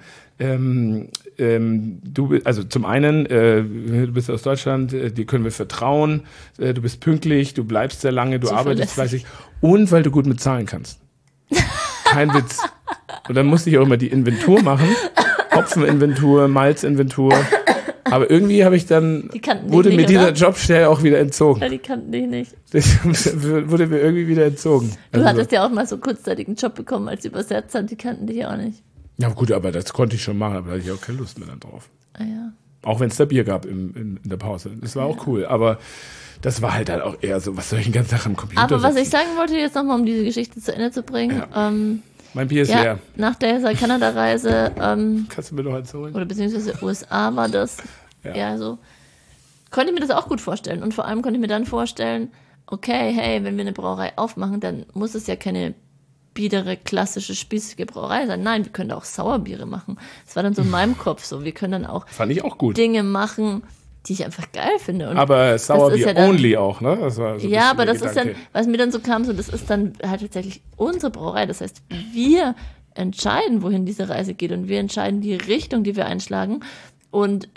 S2: also zum einen, du bist aus Deutschland, dir können wir vertrauen, du bist pünktlich, du bleibst sehr lange, du arbeitest
S3: Zuverlässig.
S2: fleißig und weil du gut mit Zahlen kannst. Kein Witz. Und dann musste ich auch immer die Inventur machen, Hopfeninventur, Malzinventur. Aber irgendwie habe ich dann,
S3: Die kannten dich
S2: wurde
S3: nicht,
S2: mir dieser
S3: oder?
S2: Job schnell auch wieder entzogen.
S3: Ja, die kannten dich nicht.
S2: Das wurde mir irgendwie wieder entzogen.
S3: Du
S2: Also
S3: hattest ja auch mal so kurzzeitig einen Job bekommen als Übersetzer, die kannten dich auch nicht.
S2: ja gut, aber das konnte ich schon machen, aber da hatte ich auch keine Lust mehr dann drauf.
S3: Ah, ja.
S2: Auch wenn es da Bier gab in der Pause. Das war auch cool, aber das war halt auch eher so, was soll ich den ganzen Tag am Computer
S3: Aber was ich
S2: sitzen?
S3: sagen wollte jetzt nochmal, um diese Geschichte zu Ende zu bringen,
S2: Mein Bier ist
S3: ja,
S2: leer.
S3: nach dieser Kanada-Reise,
S2: Kannst du mir noch eins holen?
S3: oder beziehungsweise USA war das, ja so, konnte ich mir das auch gut vorstellen. Und vor allem konnte ich mir dann vorstellen, okay, hey, wenn wir eine Brauerei aufmachen, dann muss es ja keine biedere, klassische, spießige Brauerei sein. Nein, wir können auch Sauerbiere machen. Das war dann so in meinem Kopf so. Wir können dann auch
S2: Fand ich auch gut.
S3: Dinge machen, die ich einfach geil finde. Und
S2: Aber
S3: das ist
S2: Sauerbier
S3: ja dann-
S2: only auch, ne? Das war so ein
S3: ja,
S2: bisschen
S3: aber
S2: der
S3: das ist dann,
S2: Gedanke.
S3: was mir dann so kam, so das ist dann halt tatsächlich unsere Brauerei. Das heißt, wir entscheiden, wohin diese Reise geht, und wir entscheiden die Richtung, die wir einschlagen, und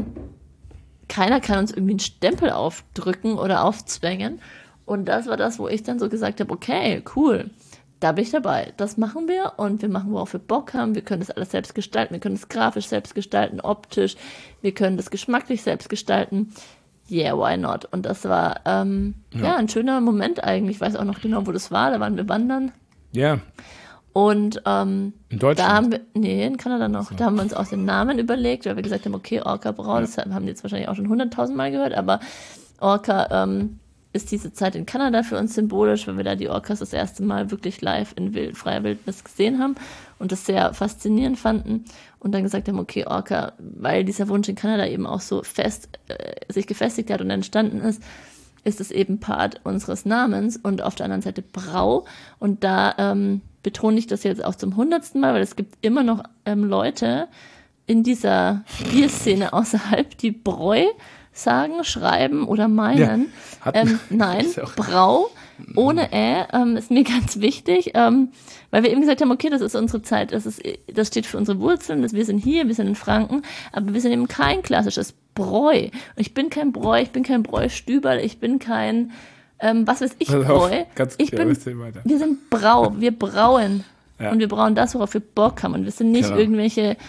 S3: keiner kann uns irgendwie einen Stempel aufdrücken oder aufzwängen. Und das war das, wo ich dann so gesagt habe, okay, cool, da bin ich dabei. Das machen wir, und wir machen, worauf wir Bock haben. Wir können das alles selbst gestalten. Wir können das grafisch selbst gestalten, optisch. Wir können das geschmacklich selbst gestalten. Yeah, why not? Und das war ein schöner Moment eigentlich. Ich weiß auch noch genau, wo das war. Da waren wir wandern.
S2: Ja,
S3: Und
S2: in Deutschland.
S3: da haben wir, nee, in Kanada noch, da haben wir uns auch den Namen überlegt, weil wir gesagt haben, okay, Orca Brau, das haben die jetzt wahrscheinlich auch schon 100.000 Mal gehört, aber Orca ist diese Zeit in Kanada für uns symbolisch, weil wir da die Orcas das erste Mal wirklich live in freier Wildnis gesehen haben und das sehr faszinierend fanden und dann gesagt haben, okay, Orca, weil dieser Wunsch in Kanada eben auch so fest sich gefestigt hat und entstanden ist es eben Part unseres Namens, und auf der anderen Seite Brau, und da betone ich das jetzt auch zum 100. Mal, weil es gibt immer noch Leute in dieser Bierszene außerhalb, die Bräu sagen, schreiben oder meinen.
S2: Ja,
S3: Nein,
S2: ist ja auch-
S3: Brau ohne ist mir ganz wichtig, weil wir eben gesagt haben, okay, das ist unsere Zeit, das steht für unsere Wurzeln, wir sind hier, wir sind in Franken, aber wir sind eben kein klassisches Bräu. Und ich bin kein Bräu, ich bin kein Bräustüberl, ich bin kein, was weiß ich,
S2: Pass auf,
S3: Bräu.
S2: ganz klar, erzähl weiter.
S3: Wir sind Brau, wir brauen.
S2: Ja.
S3: Und wir brauen das, worauf wir Bock haben. Und wir sind nicht
S2: Genau.
S3: irgendwelche,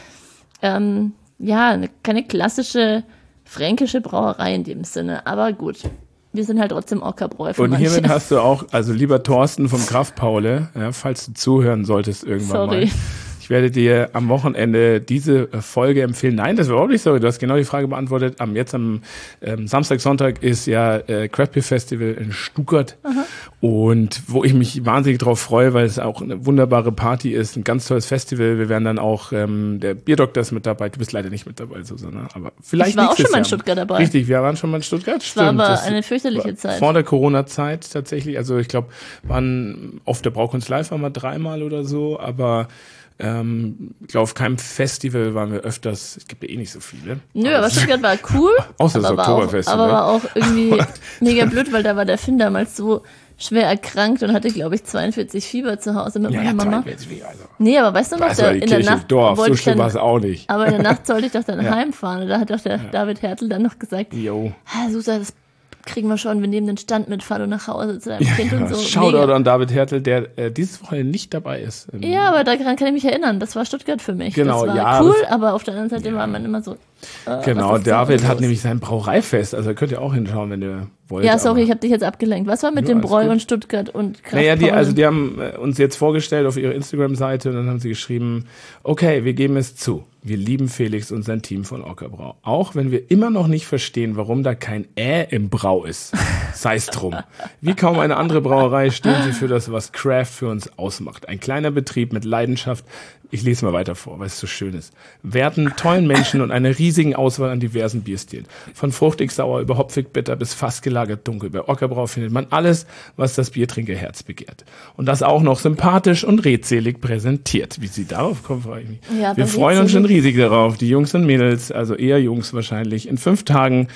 S3: keine klassische fränkische Brauerei in dem Sinne. Aber gut, wir sind halt trotzdem Orca-Bräu für
S2: Und
S3: manche.
S2: hiermit hast du auch, also lieber Thorsten vom Kraft Paule, ja, falls du zuhören solltest irgendwann
S3: Sorry.
S2: mal. Ich werde dir am Wochenende diese Folge empfehlen. Nein, das war überhaupt nicht so. Du hast genau die Frage beantwortet. Jetzt am Samstag, Sonntag ist ja Craft Beer Festival in Stuttgart. Aha. Und wo ich mich wahnsinnig drauf freue, weil es auch eine wunderbare Party ist, ein ganz tolles Festival. Wir werden dann auch, der Bierdoktor ist mit dabei. Du bist leider nicht mit dabei, Susanne, aber vielleicht
S3: ich war auch schon mal in
S2: Jahr.
S3: Stuttgart dabei.
S2: Richtig, wir waren schon mal in Stuttgart.
S3: Es war aber eine fürchterliche Zeit.
S2: Vor der Corona-Zeit tatsächlich. Also ich glaube, waren auf der Braukunst Live waren wir 3-mal oder so, aber ich glaube, auf keinem Festival waren wir öfters. Es gibt ja eh nicht so viele.
S3: Nö, aber Stuttgart war cool.
S2: Außer das Oktoberfestival.
S3: Aber war auch irgendwie mega blöd, weil da war der Finn damals so schwer erkrankt und hatte, glaube ich, 42 Fieber zu Hause mit meiner Mama. 42, also. Nee, aber weißt du noch, in der Nacht
S2: so schlimm war es auch nicht.
S3: Aber in der Nacht sollte ich doch dann heimfahren. Und da hat doch der David Hertel dann noch gesagt, Susa, das kriegen wir schon, wir nehmen den Stand mit, fahr du nach Hause zu deinem Kind und so.
S2: Shoutout an David Hertel, der dieses Wochenende nicht dabei ist.
S3: Ja, aber daran kann ich mich erinnern. Das war Stuttgart für mich.
S2: Genau,
S3: das war cool, aber auf der anderen Seite war man immer so.
S2: Genau, David hat nämlich sein Brauereifest, also könnt ihr auch hinschauen, wenn ihr wollt.
S3: Ja, sorry, ich habe dich jetzt abgelenkt. Was war mit dem Bräu und Stuttgart und Kraft?
S2: Naja, die haben uns jetzt vorgestellt auf ihrer Instagram-Seite und dann haben sie geschrieben, okay, wir geben es zu. Wir lieben Felix und sein Team von Orca Brau. Auch wenn wir immer noch nicht verstehen, warum da kein im Brau ist. Sei's drum. Wie kaum eine andere Brauerei stehen sie für das, was Craft für uns ausmacht. Ein kleiner Betrieb mit Leidenschaft. Ich lese mal weiter vor, weil es so schön ist. Werten tollen Menschen und einer riesigen Auswahl an diversen Bierstilen. Von fruchtig sauer über hopfig bitter bis fast gelagert dunkel. Bei Orca Brau findet man alles, was das Biertrinkerherz begehrt. Und das auch noch sympathisch und redselig präsentiert. Wie sie darauf kommen, frage ich mich. Ja, wir freuen uns schon riesig darauf. Die Jungs und Mädels, also eher Jungs wahrscheinlich, in 5 Tagen.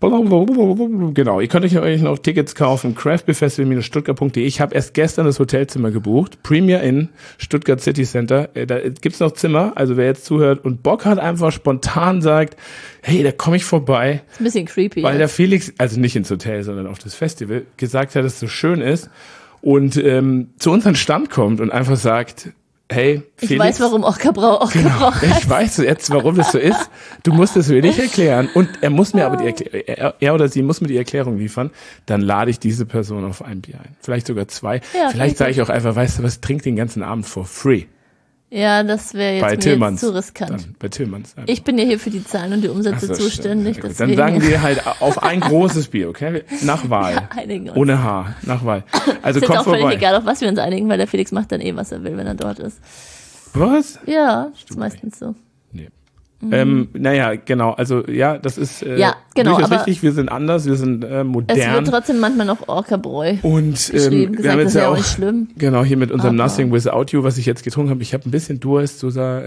S2: Genau, ihr könnt euch noch Tickets kaufen. craftbeerfestival-stuttgart.de. Ich habe erst gestern das Hotelzimmer gebucht. Premier Inn, Stuttgart City Center. Da gibt's noch Zimmer. Also wer jetzt zuhört und Bock hat, einfach spontan sagt, hey, da komme ich vorbei.
S3: Ist ein bisschen creepy.
S2: Weil der Felix, also nicht ins Hotel, sondern auf das Festival, gesagt hat, dass es so schön ist und zu uns an den Stand kommt und einfach sagt, hey, Felix.
S3: Ich weiß, warum Orca Brau heißt.
S2: Ich weiß jetzt, warum das so ist. Du musst es mir nicht erklären. Und er muss mir aber er oder sie muss mir die Erklärung liefern. Dann lade ich diese Person auf ein Bier ein. Vielleicht sogar 2. Ja, vielleicht sage ich auch einfach, weißt du was, trink den ganzen Abend for free.
S3: Ja, das wäre jetzt zu riskant.
S2: Dann, bei Tillmanns. Einfach.
S3: Ich bin ja hier für die Zahlen und die Umsätze zuständig.
S2: Dann sagen wir halt auf ein großes Bier, okay? Nach Wahl. Ja, einigen uns. Ohne H, nach Wahl. Also kommt vorbei. Ist auch völlig
S3: egal, auf was wir uns einigen, weil der Felix macht dann was er will, wenn er dort ist.
S2: Was?
S3: Ja, das ist meistens so.
S2: Nee. Naja, genau, also ja, das ist
S3: durchaus
S2: richtig, wir sind anders, wir sind modern.
S3: Es wird trotzdem manchmal noch Orca-Bräu
S2: und
S3: wir haben jetzt ja auch nicht schlimm.
S2: Genau, hier mit unserem Nothing Without You, was ich jetzt getrunken habe, ich habe ein bisschen Durst, Susa,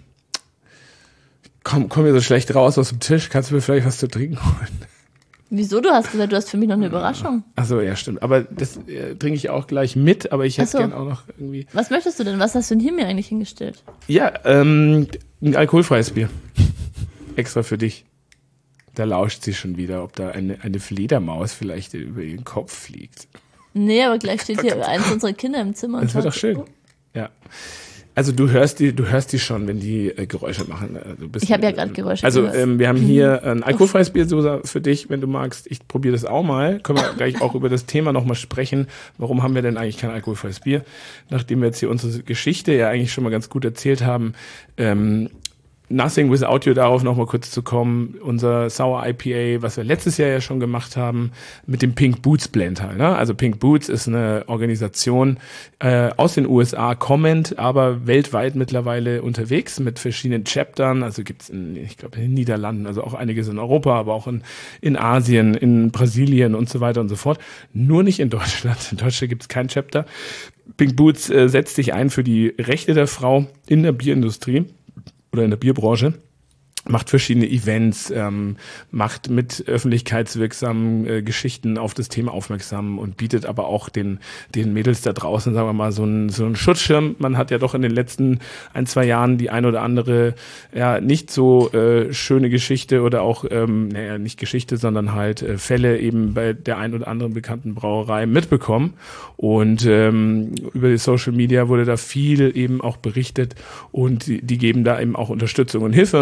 S2: komm mir so schlecht raus aus dem Tisch, kannst du mir vielleicht was zu trinken holen?
S3: Wieso? Du hast gesagt, du hast für mich noch eine Überraschung.
S2: Achso, ja, stimmt. Aber das trinke ich auch gleich mit, aber ich hätte gern auch noch irgendwie...
S3: Was möchtest du denn? Was hast du denn hier mir eigentlich hingestellt?
S2: Ja, ein alkoholfreies Bier. Extra für dich. Da lauscht sie schon wieder, ob da eine Fledermaus vielleicht über ihren Kopf fliegt.
S3: Nee, aber gleich steht hier eins unserer Kinder im Zimmer.
S2: Das wird doch schön. Ja. Also du hörst die schon, wenn die Geräusche machen.
S3: Ich habe ja gerade Geräusche
S2: Also wir haben hier ein alkoholfreies Bier, Susa, für dich, wenn du magst. Ich probiere das auch mal. Können wir gleich auch über das Thema nochmal sprechen. Warum haben wir denn eigentlich kein alkoholfreies Bier? Nachdem wir jetzt hier unsere Geschichte ja eigentlich schon mal ganz gut erzählt haben. Nothing Without You, darauf nochmal kurz zu kommen, unser Sour IPA, was wir letztes Jahr ja schon gemacht haben, mit dem Pink Boots Blend halt. Ne? Also Pink Boots ist eine Organisation aus den USA kommend, aber weltweit mittlerweile unterwegs mit verschiedenen Chaptern. Also gibt's ich glaube in den Niederlanden, also auch einiges in Europa, aber auch in Asien, in Brasilien und so weiter und so fort. Nur nicht in Deutschland. In Deutschland gibt's kein Chapter. Pink Boots setzt sich ein für die Rechte der Frau in der Bierindustrie oder in der Bierbranche, macht verschiedene Events, macht mit öffentlichkeitswirksamen Geschichten auf das Thema aufmerksam und bietet aber auch den Mädels da draußen, sagen wir mal, so einen Schutzschirm. Man hat ja doch in den letzten 1-2 Jahren die ein oder andere nicht so schöne Geschichte oder auch, nicht Geschichte, sondern halt Fälle eben bei der ein oder anderen bekannten Brauerei mitbekommen. Und über die Social Media wurde da viel eben auch berichtet und die geben da eben auch Unterstützung und Hilfe und sind auch eine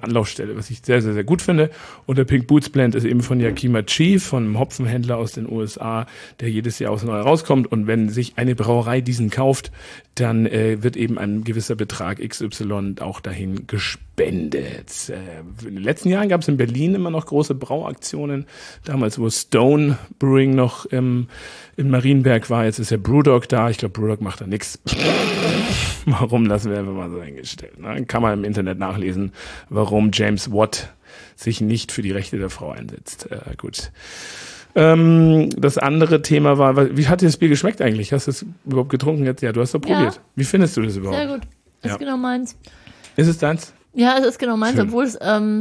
S2: eine Anlaufstelle, was ich sehr, sehr, sehr gut finde. Und der Pink Boots Blend ist eben von Yakima Chief, von einem Hopfenhändler aus den USA, der jedes Jahr aus neu rauskommt. Und wenn sich eine Brauerei diesen kauft, dann wird eben ein gewisser Betrag XY auch dahin gespendet. In den letzten Jahren gab es in Berlin immer noch große Brauaktionen. Damals, wo Stone Brewing noch in Marienberg war, jetzt ist ja Brewdog da. Ich glaube, Brewdog macht da nichts. Warum, lassen wir einfach mal so eingestellt. Ne? Kann man im Internet nachlesen, warum James Watt sich nicht für die Rechte der Frau einsetzt. Gut. Das andere Thema war, wie hat dir das Bier geschmeckt eigentlich? Hast du es überhaupt getrunken jetzt? Ja, du hast doch probiert. Wie findest du das überhaupt?
S3: Sehr gut. Ist genau meins.
S2: Ist es deins?
S3: Ja, es ist genau meins,
S2: Schön.
S3: obwohl es,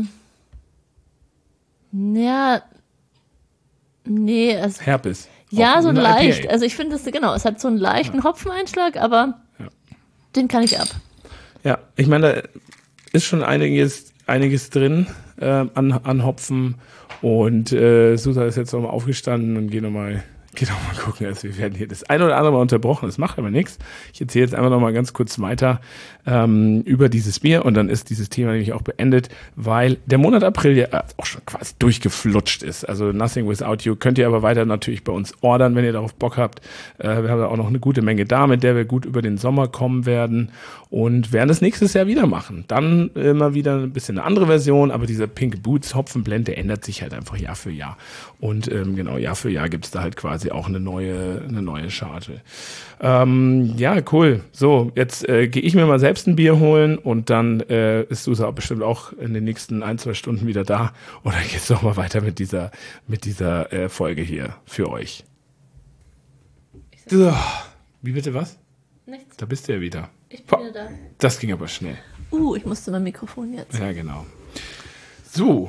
S3: es
S2: Herb ist.
S3: ja,
S2: Auch
S3: so
S2: eine
S3: leicht.
S2: IPA.
S3: Also ich finde es, genau, es hat so einen leichten Hopfeneinschlag, aber den kann ich ab.
S2: Ja, ich meine, da ist schon einiges drin an Hopfen. Und Susa ist jetzt nochmal aufgestanden und geht nochmal gucken. Also wir werden hier das eine oder andere Mal unterbrochen. Das macht aber nichts. Ich erzähle jetzt einfach nochmal ganz kurz weiter über dieses Bier und dann ist dieses Thema nämlich auch beendet, weil der Monat April ja auch schon quasi durchgeflutscht ist. Also Nothing Without You könnt ihr aber weiter natürlich bei uns ordern, wenn ihr darauf Bock habt. Wir haben da auch noch eine gute Menge da, mit der wir gut über den Sommer kommen werden und werden das nächstes Jahr wieder machen. Dann immer wieder ein bisschen eine andere Version, aber dieser Pink Boots Hopfenblend, der ändert sich halt einfach Jahr für Jahr. Und genau, Jahr für Jahr gibt's da halt quasi auch eine neue Charge. Ja, cool. So, jetzt gehe ich mir mal selbst ein Bier holen und dann ist Susa bestimmt auch in den nächsten 1-2 Stunden wieder da. Und dann geht's noch mal weiter mit dieser Folge hier für euch. So, wie bitte was?
S3: Nichts.
S2: Da bist du ja wieder.
S3: Ich bin wieder da.
S2: Das ging aber schnell.
S3: Ich musste mein Mikrofon jetzt.
S2: Ja, genau. So,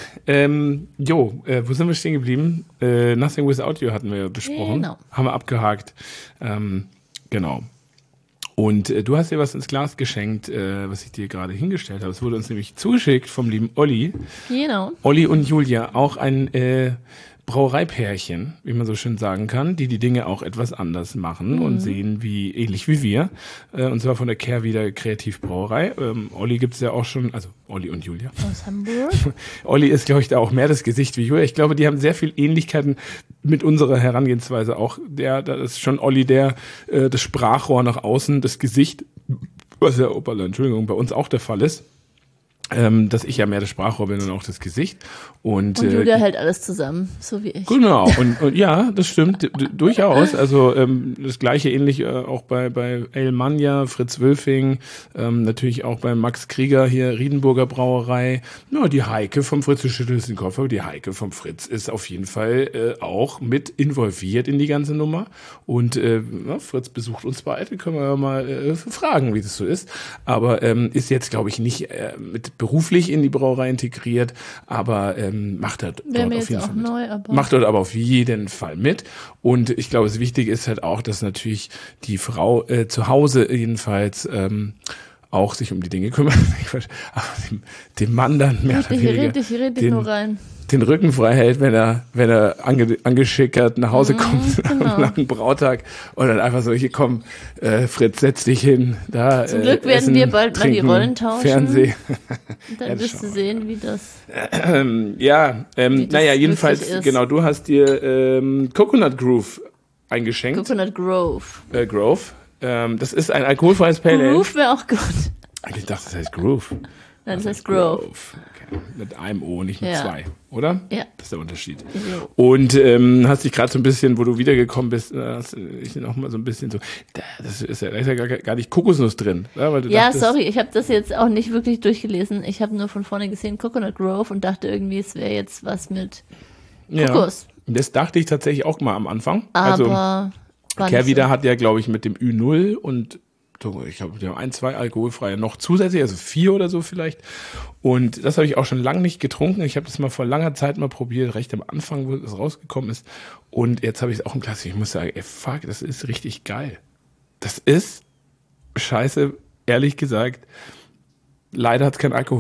S2: wo sind wir stehen geblieben? Nothing Without You hatten wir besprochen.
S3: Genau.
S2: Haben wir abgehakt. Genau. Und du hast dir was ins Glas geschenkt, was ich dir gerade hingestellt habe. Es wurde uns nämlich zugeschickt vom lieben Olli.
S3: Genau.
S2: Olli und Julia, auch ein Brauereipärchen, wie man so schön sagen kann, die Dinge auch etwas anders machen und sehen ähnlich wie wir. Und zwar von der Kehrwieder Kreativbrauerei. Olli gibt's ja auch schon, also Olli und Julia.
S3: Aus Hamburg.
S2: Olli ist, glaube ich, da auch mehr das Gesicht wie Julia. Ich glaube, die haben sehr viel Ähnlichkeiten mit unserer Herangehensweise auch. Da ist schon Olli das Sprachrohr nach außen, das Gesicht, was ja, bei uns auch der Fall ist. Dass ich ja mehr das Sprachrohr bin und auch das Gesicht. Und
S3: Julia hält alles zusammen, so wie ich.
S2: Genau, und ja, das stimmt durchaus. Also das gleiche ähnlich auch bei Elmania, Fritz Wülfing, natürlich auch bei Max Krieger hier, Riedenburger Brauerei. Ja, die Heike vom Fritz, du schüttelst den Kopf, aber die Heike vom Fritz ist auf jeden Fall auch mit involviert in die ganze Nummer. Und Fritz besucht uns beide, können wir mal fragen, wie das so ist. Aber ist jetzt, glaube ich, nicht mit beruflich in die Brauerei integriert, aber macht dort auf jeden Fall mit. Macht dort aber auf jeden Fall mit. Und ich glaube, das Wichtige ist halt auch, dass natürlich die Frau zu Hause jedenfalls auch sich um die Dinge kümmert. Aber dem Mann dann mehr oder weniger
S3: Red dich nur rein.
S2: Den Rücken frei hält, wenn er angeschickert nach Hause kommt
S3: genau.
S2: am langen Brautag und dann einfach so, hier komm, Fritz, setz dich hin. Da,
S3: Zum Glück werden
S2: essen,
S3: wir bald mal die
S2: trinken,
S3: Rollen tauschen.
S2: Fernsehen.
S3: Und dann wirst du sehen, wie das
S2: jedenfalls,
S3: ist.
S2: genau, du hast dir Coconut Groove eingeschenkt.
S3: Coconut Grove.
S2: Grove. Das ist ein alkoholfreies Pale Ale.
S3: Groove wäre auch gut.
S2: Ich dachte, das heißt Groove.
S3: Nein, das heißt Grove.
S2: Okay. Mit einem O, nicht mit 2, oder?
S3: Ja.
S2: Das ist der Unterschied.
S3: Jo.
S2: Und hast dich gerade so ein bisschen, wo du wiedergekommen bist, hast ich noch mal so ein bisschen so, da ist ja gar nicht Kokosnuss drin. Weil du dachtest,
S3: sorry, ich habe das jetzt auch nicht wirklich durchgelesen. Ich habe nur von vorne gesehen Coconut Grove und dachte irgendwie, es wäre jetzt was mit Kokos.
S2: Ja, das dachte ich tatsächlich auch mal am Anfang.
S3: Aber
S2: Kehrwieder hat ja, glaube ich, mit dem Ü0 und ich glaube, wir haben 1, 2 alkoholfreie noch zusätzlich, also 4 oder so vielleicht. Und das habe ich auch schon lange nicht getrunken. Ich habe das mal vor langer Zeit mal probiert, recht am Anfang, wo es rausgekommen ist. Und jetzt habe ich es auch im Glas. Ich muss sagen, fuck, das ist richtig geil. Das ist scheiße, ehrlich gesagt. Leider hat es keinen Alkohol.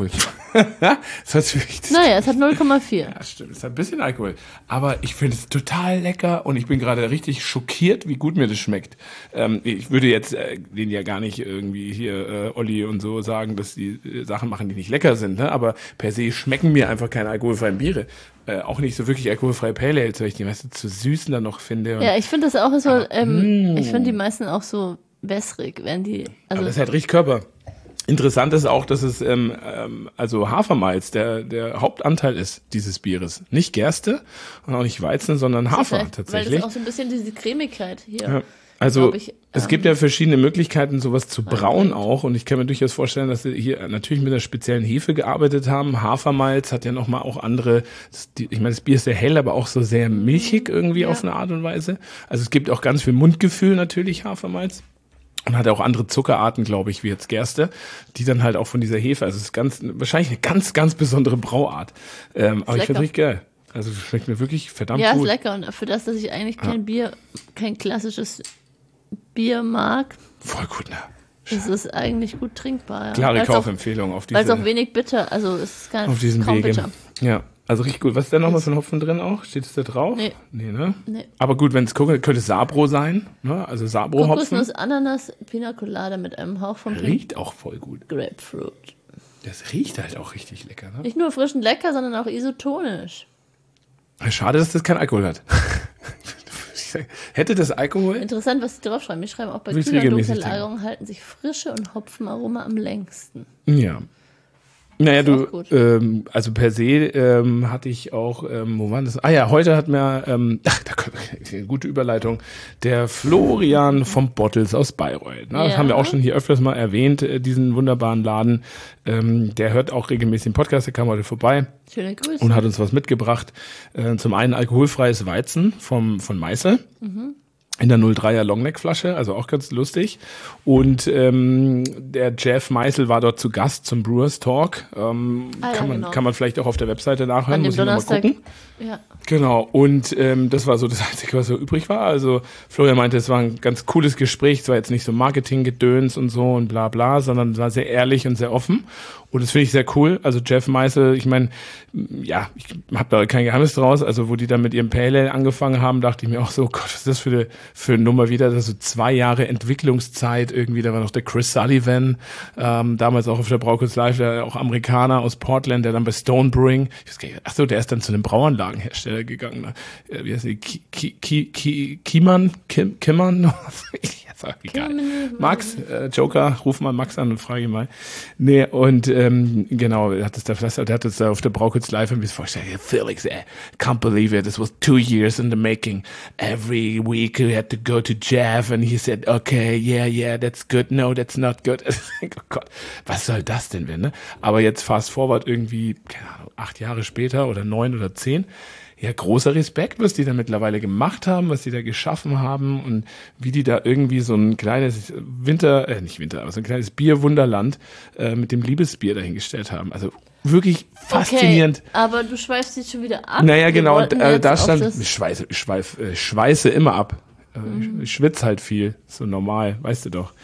S2: Das ist wirklich
S3: Naja, es hat 0,4.
S2: ja, stimmt. Es hat ein bisschen Alkohol. Aber ich finde es total lecker und ich bin gerade richtig schockiert, wie gut mir das schmeckt. Ich würde jetzt denen ja gar nicht irgendwie hier Olli und so sagen, dass die Sachen machen, die nicht lecker sind. Ne? Aber per se schmecken mir einfach keine alkoholfreien Biere. Auch nicht so wirklich alkoholfreie Pale Ales, weil ich die meisten zu süßen dann noch finde. Und
S3: Ja, ich finde das auch so, ich finde die meisten auch so wässrig, wenn die,
S2: aber
S3: also
S2: das ist halt richtig Körper. Interessant ist auch, dass es also Hafermalz der Hauptanteil ist dieses Bieres. Nicht Gerste und auch nicht Weizen, sondern Hafer
S3: vielleicht, weil
S2: tatsächlich.
S3: das auch so ein bisschen diese Cremigkeit hier.
S2: Ja. Also
S3: glaub ich,
S2: es gibt ja verschiedene Möglichkeiten, sowas zu brauen auch. Und ich kann mir durchaus vorstellen, dass sie hier natürlich mit einer speziellen Hefe gearbeitet haben. Hafermalz hat ja nochmal auch andere, ich meine, das Bier ist sehr hell, aber auch so sehr milchig irgendwie auf eine Art und Weise. Also es gibt auch ganz viel Mundgefühl natürlich, Hafermalz. Und hat auch andere Zuckerarten, glaube ich, wie jetzt Gerste, die dann halt auch von dieser Hefe, also es ist wahrscheinlich eine ganz, ganz besondere Brauart. Aber ich finde es richtig geil. Also schmeckt mir wirklich verdammt
S3: Ja,
S2: gut.
S3: ist lecker. Und für das, dass ich eigentlich kein klassisches Bier mag,
S2: Voll gut, ne?
S3: ist es eigentlich gut trinkbar. Ja.
S2: Klare
S3: Weil's auch-
S2: Kaufempfehlung auf
S3: Weil es auch
S2: diese,
S3: wenig bitter, also es ist gar
S2: auf diesem
S3: kaum
S2: Wege.
S3: bitter.
S2: Ja, also richtig gut. Was ist da nochmal für ein Hopfen drin auch? Steht es da drauf?
S3: Nee.
S2: Nee, ne?
S3: Nee.
S2: Aber gut, wenn es guckt, könnte Sabro sein, ne? Also Sabro-Hopfen.
S3: Kokosnuss, Ananas, Pina Colada mit einem Hauch von
S2: Riecht auch voll gut.
S3: Grapefruit.
S2: Das riecht halt auch richtig lecker, ne?
S3: Nicht nur frisch und lecker, sondern auch isotonisch.
S2: Schade, dass das kein Alkohol hat. Hätte das Alkohol?
S3: Interessant, was sie draufschreiben. Die schreiben auch bei
S2: Willst du
S3: kühler
S2: regelmäßig
S3: Dunkellagerung halten sich Frische und Hopfenaroma am längsten.
S2: Ja. Naja,
S3: Ist
S2: du,
S3: auch gut.
S2: also per se hatte ich auch, wo war das? Ah ja, heute hat mir, da kommt eine gute Überleitung, der Florian vom Bottles aus Bayreuth. Ne? Das
S3: Ja.
S2: haben wir auch schon hier öfters mal erwähnt, diesen wunderbaren Laden. Der hört auch regelmäßig den Podcast, der kam heute vorbei
S3: Schöne Grüße.
S2: und hat uns was mitgebracht. Zum einen alkoholfreies Weizen von Meißel. In der 03er Longneck-Flasche, also auch ganz lustig. Und der Jeff Meißel war dort zu Gast zum Brewers Talk.
S3: genau.
S2: Kann man vielleicht auch auf der Webseite nachhören,
S3: An dem
S2: muss ich noch mal
S3: Donnerstag.
S2: gucken.
S3: Ja.
S2: Genau, und das war so das Einzige, was so übrig war. Also Florian meinte, es war ein ganz cooles Gespräch, es war jetzt nicht so Marketing-Gedöns und so und bla bla, sondern war sehr ehrlich und sehr offen. Und das finde ich sehr cool. Also Jeff Meißel, ich meine, ja, ich habe da kein Geheimnis draus. Also wo die dann mit ihrem Pale Ale angefangen haben, dachte ich mir auch so, Gott, was ist das für eine Nummer wieder? Das ist so 2 Jahre Entwicklungszeit irgendwie. Da war noch der Chris Sullivan, damals auch auf der Braukunst Live, der auch Amerikaner aus Portland, der dann bei Stone Brewing, ich weiß gar nicht, ach so, der ist dann zu einem Brauanlagenhersteller gegangen. Ne? Wie heißt die? Kimmern? Jetzt auch egal. Max, Joker, ruf mal Max an und frage ihn mal. Nee, und genau, der hat es da auf der Braukunst Live ein bisschen vorgestellt. Yeah, Felix, can't believe it. This was 2 years in the making. Every week we had to go to Jeff and he said, okay, yeah, that's good. No, that's not good. Oh Gott, was soll das denn werden, ne? Aber jetzt fast forward irgendwie, keine Ahnung, 8 Jahre später oder 9 oder 10. Ja, großer Respekt, was die da mittlerweile gemacht haben, was die da geschaffen haben und wie die da irgendwie so ein kleines so ein kleines Bierwunderland mit dem Liebesbier dahingestellt haben. Also wirklich faszinierend.
S3: Okay, aber du schweifst jetzt schon wieder ab.
S2: Naja,
S3: Wir
S2: genau,
S3: wollten jetzt
S2: da
S3: auf
S2: stand,
S3: das-
S2: ich schweiße immer ab. Ich schwitze halt viel, so normal, weißt du doch.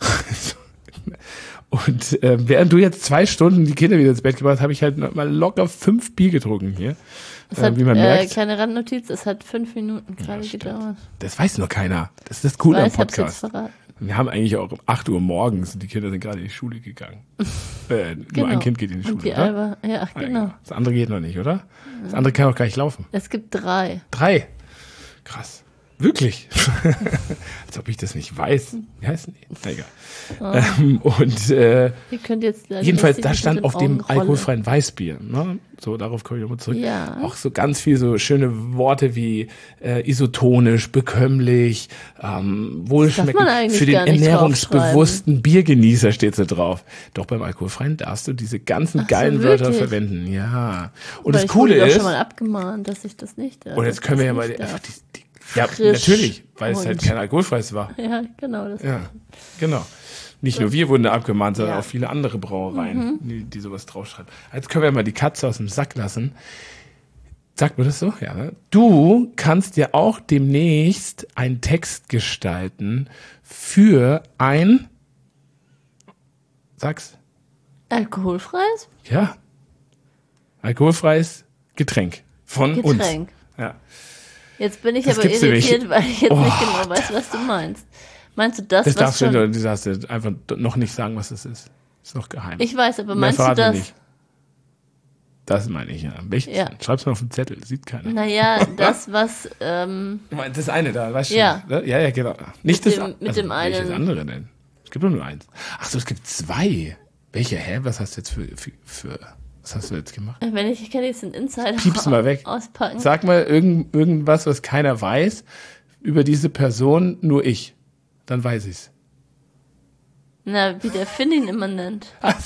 S2: Und während du jetzt 2 Stunden die Kinder wieder ins Bett gebracht hast, habe ich halt noch mal locker 5 Bier getrunken hier.
S3: Es hat,
S2: wie man merkt.
S3: kleine Randnotiz, es hat 5 Minuten gerade
S2: stimmt.
S3: gedauert.
S2: Das weiß nur keiner. Das ist das Coole am
S3: Ich hab's jetzt
S2: Podcast.
S3: verraten.
S2: Wir haben eigentlich auch um 8 Uhr morgens und die Kinder sind gerade in die Schule gegangen. Nur
S3: Genau.
S2: ein Kind geht in die
S3: Und
S2: Schule,
S3: die
S2: oder?
S3: Alba, ja,
S2: Ah,
S3: genau.
S2: Das andere geht noch nicht, oder? Das andere kann auch gar nicht laufen.
S3: Es gibt 3.
S2: 3. Krass. Wirklich? Als ob ich das nicht weiß. Wie heißt denn die? Na, egal. Und
S3: Ihr könnt jetzt
S2: jedenfalls,
S3: lustig
S2: da
S3: mit
S2: stand
S3: den
S2: auf dem
S3: Augenrolle.
S2: alkoholfreien Weißbier. Ne? So, darauf komme ich nochmal zurück.
S3: Ja.
S2: Auch so ganz viel so schöne Worte wie isotonisch, bekömmlich, wohlschmeckend.
S3: man eigentlich
S2: Für den
S3: gar nicht
S2: ernährungsbewussten Biergenießer steht so drauf. Doch beim alkoholfreien darfst du diese ganzen geilen Wörter
S3: wirklich?
S2: verwenden. Ja. Und
S3: Weil
S2: das
S3: ich
S2: Coole
S3: wurde doch
S2: ist,
S3: schon mal abgemahnt, dass ich das nicht darf.
S2: und jetzt können wir ja mal
S3: nicht
S2: einfach
S3: darf.
S2: ja,
S3: Frisch
S2: natürlich, weil es halt
S3: und-
S2: kein alkoholfreies war.
S3: Ja, genau. Das
S2: Ja, genau. Nicht nur wir wurden da abgemahnt, sondern
S3: Ja.
S2: auch viele andere Brauereien, die sowas draufschreiben. Jetzt können wir mal die Katze aus dem Sack lassen. Sagt man das so? Ja, ne? Du kannst ja auch demnächst einen Text gestalten für sag's,
S3: Alkoholfreies?
S2: ja, Alkoholfreies Getränk von uns.
S3: Getränk.
S2: Ja.
S3: Jetzt bin ich
S2: Das
S3: aber
S2: gibt's nämlich.
S3: irritiert, weil ich jetzt nicht genau weiß, was du meinst. Meinst du das,
S2: Das
S3: was
S2: darfst
S3: schon...
S2: du darfst einfach noch nicht sagen, was das ist. Ist noch geheim.
S3: Ich weiß, aber
S2: Mehr
S3: meinst du
S2: verraten wir
S3: das...
S2: nicht. Das meine ich, ja. Welches?
S3: Ja.
S2: Schreib's mal auf den Zettel, sieht keiner.
S3: Naja, das, was...
S2: Das eine da, weißt du?
S3: Ja.
S2: Ne? Ja, genau. Nicht
S3: Mit
S2: das
S3: dem- mit dem einen-
S2: Welches andere denn? Es gibt doch nur eins. Ach so, es gibt zwei. Welche? Hä? Was hast du jetzt für was hast du jetzt gemacht?
S3: Wenn ich kann jetzt einen Insider
S2: Piep's mal weg.
S3: auspacken.
S2: Sag mal irgendwas, was keiner weiß über diese Person, nur ich. Dann weiß ich's.
S3: Na, wie der Finn ihn immer nennt.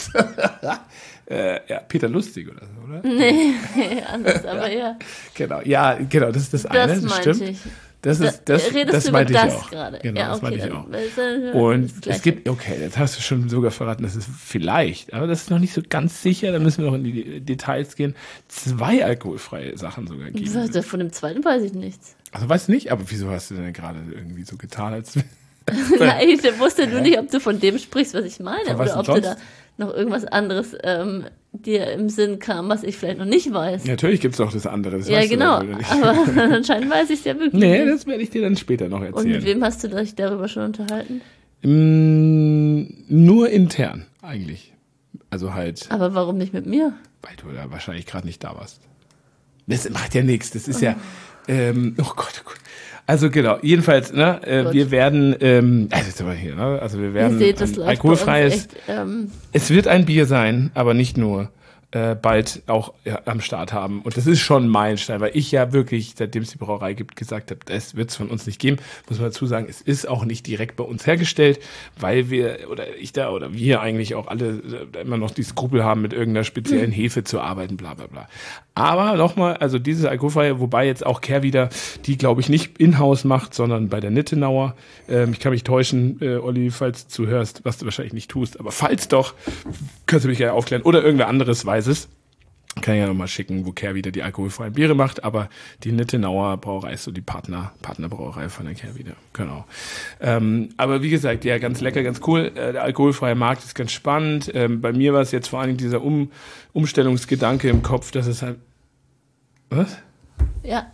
S2: Ja, Peter Lustig oder so, oder?
S3: Nee, anders, aber ja.
S2: Genau. Ja, genau, das ist das eine,
S3: Das
S2: das
S3: meinte
S2: stimmt.
S3: ich.
S2: Das
S3: Redest
S2: das
S3: du über
S2: meinte ich
S3: das
S2: auch.
S3: gerade?
S2: Genau,
S3: Ja,
S2: das
S3: okay,
S2: meinte ich auch.
S3: dann-
S2: Und
S3: das Gleiche.
S2: es gibt, okay, jetzt hast du schon sogar verraten, das ist vielleicht, aber das ist noch nicht so ganz sicher, da müssen wir noch in die Details gehen, 2 alkoholfreie Sachen sogar geben.
S3: Von dem zweiten weiß ich nichts.
S2: Also weißt du nicht, aber wieso hast du denn gerade irgendwie so getan, als
S3: Nein, ich wusste nur nicht, ob du von dem sprichst, was ich meine,
S2: Von was
S3: oder ob
S2: denn
S3: du da noch irgendwas anderes dir im Sinn kam, was ich vielleicht noch nicht weiß.
S2: Natürlich gibt's doch das andere, das
S3: Ja,
S2: weißt
S3: genau.
S2: du doch nicht.
S3: Aber anscheinend weiß ich es ja wirklich
S2: Nee,
S3: nicht.
S2: das werde ich dir dann später noch
S3: Und mit
S2: erzählen.
S3: wem hast du dich darüber schon unterhalten?
S2: Nur intern, eigentlich. Also halt,
S3: Aber warum nicht mit mir?
S2: weil du da wahrscheinlich gerade nicht da warst. Das macht ja nichts, das ist ja, oh Gott, oh Gott. Also genau, jedenfalls, ne,
S3: Gut.
S2: wir werden, also jetzt aber hier, ne, also wir
S3: Ihr
S2: werden
S3: seht, das
S2: ein
S3: läuft
S2: alkoholfreies,
S3: bei uns echt,
S2: es wird ein Bier sein, aber nicht nur, bald auch am Start haben. Und das ist schon ein Meilenstein, weil ich ja wirklich, seitdem es die Brauerei gibt, gesagt habe, das wird es von uns nicht geben. Muss man dazu sagen, es ist auch nicht direkt bei uns hergestellt, weil wir, oder wir eigentlich auch alle immer noch die Skrupel haben, mit irgendeiner speziellen Hefe zu arbeiten, bla bla bla. Aber nochmal, also dieses alkoholfreie, wobei jetzt auch Kehrwieder, die glaube ich nicht in-house macht, sondern bei der Nittenauer. Ich kann mich täuschen, Olli, falls du hörst, was du wahrscheinlich nicht tust, aber falls doch, kannst du mich gerne aufklären. Oder irgendwer anderes weiß es. Kann ich ja nochmal schicken, wo Kehrwieder die alkoholfreien Biere macht, aber die Nittenauer Brauerei ist so die Partnerbrauerei von der Kehrwieder. Genau. Aber wie gesagt, ja, ganz lecker, ganz cool. Der alkoholfreie Markt ist ganz spannend. Bei mir war es jetzt vor allem dieser Umstellungsgedanke im Kopf, dass es halt... Was?
S3: Ja.